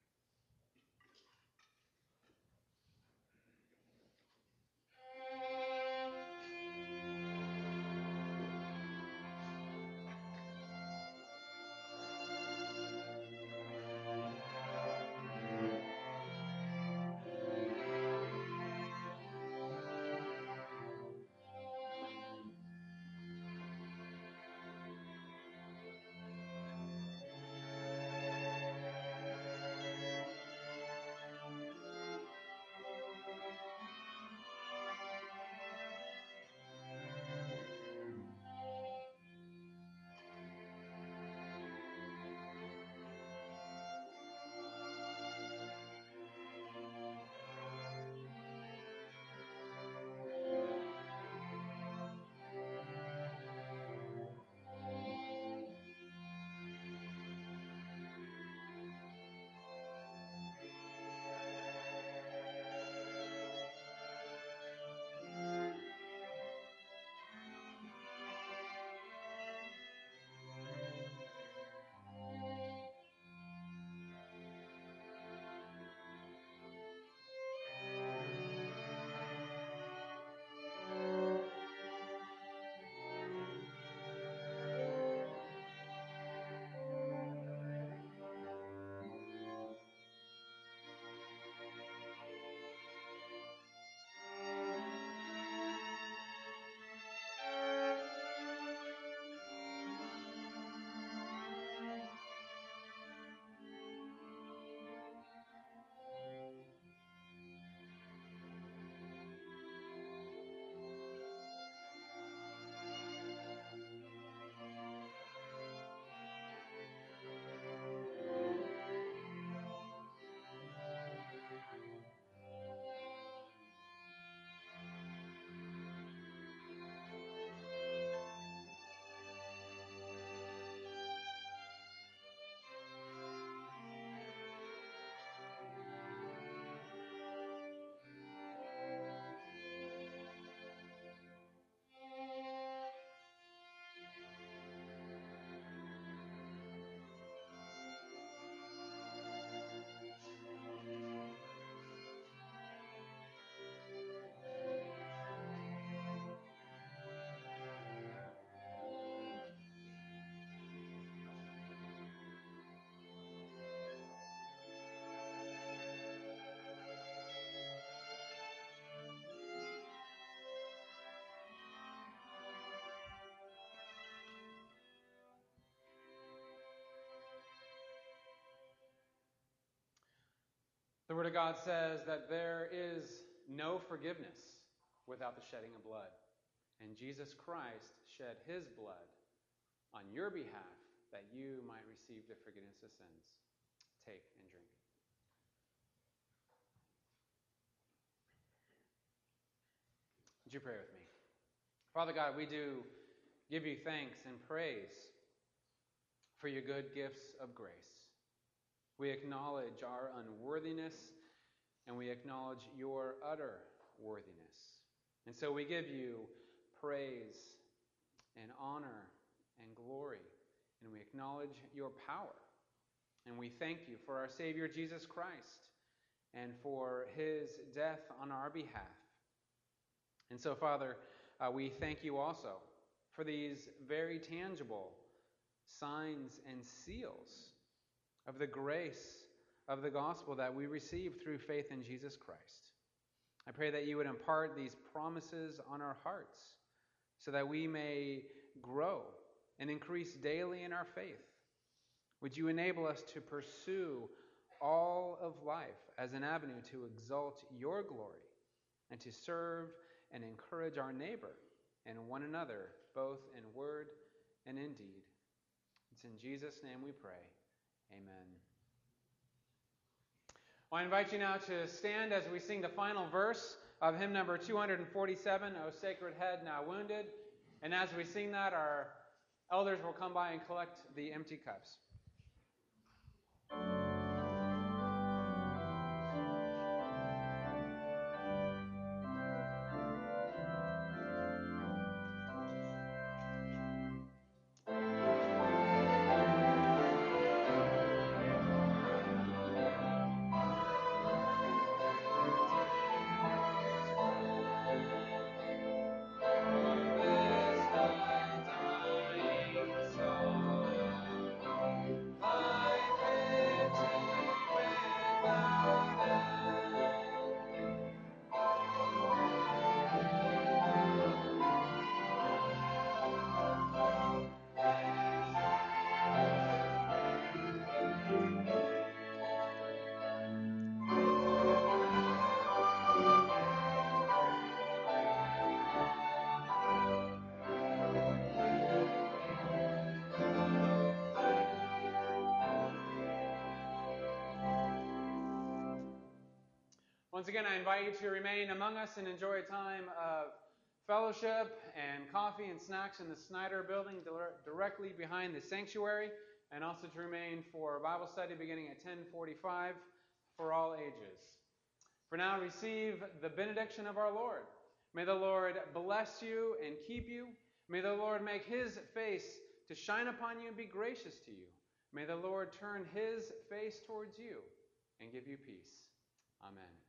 The Word of God says that there is no forgiveness without the shedding of blood. And Jesus Christ shed his blood on your behalf that you might receive the forgiveness of sins. Take and drink. Would you pray with me? Father God, we do give you thanks and praise for your good gifts of grace. We acknowledge our unworthiness, and we acknowledge your utter worthiness. And so we give you praise and honor and glory, and we acknowledge your power. And we thank you for our Savior Jesus Christ and for his death on our behalf. And so, Father, uh, we thank you also for these very tangible signs and seals of the grace of the gospel that we receive through faith in Jesus Christ. I pray that you would impart these promises on our hearts so that we may grow and increase daily in our faith. Would you enable us to pursue all of life as an avenue to exalt your glory and to serve and encourage our neighbor and one another, both in word and in deed. It's in Jesus' name we pray. Amen. Well, I invite you now to stand as we sing the final verse of hymn number two forty-seven, O Sacred Head Now Wounded. And as we sing that, our elders will come by and collect the empty cups. Once again, I invite you to remain among us and enjoy a time of fellowship and coffee and snacks in the Snyder building directly behind the sanctuary, and also to remain for Bible study beginning at ten forty-five for all ages. For now, receive the benediction of our Lord. May the Lord bless you and keep you. May the Lord make his face to shine upon you and be gracious to you. May the Lord turn his face towards you and give you peace. Amen.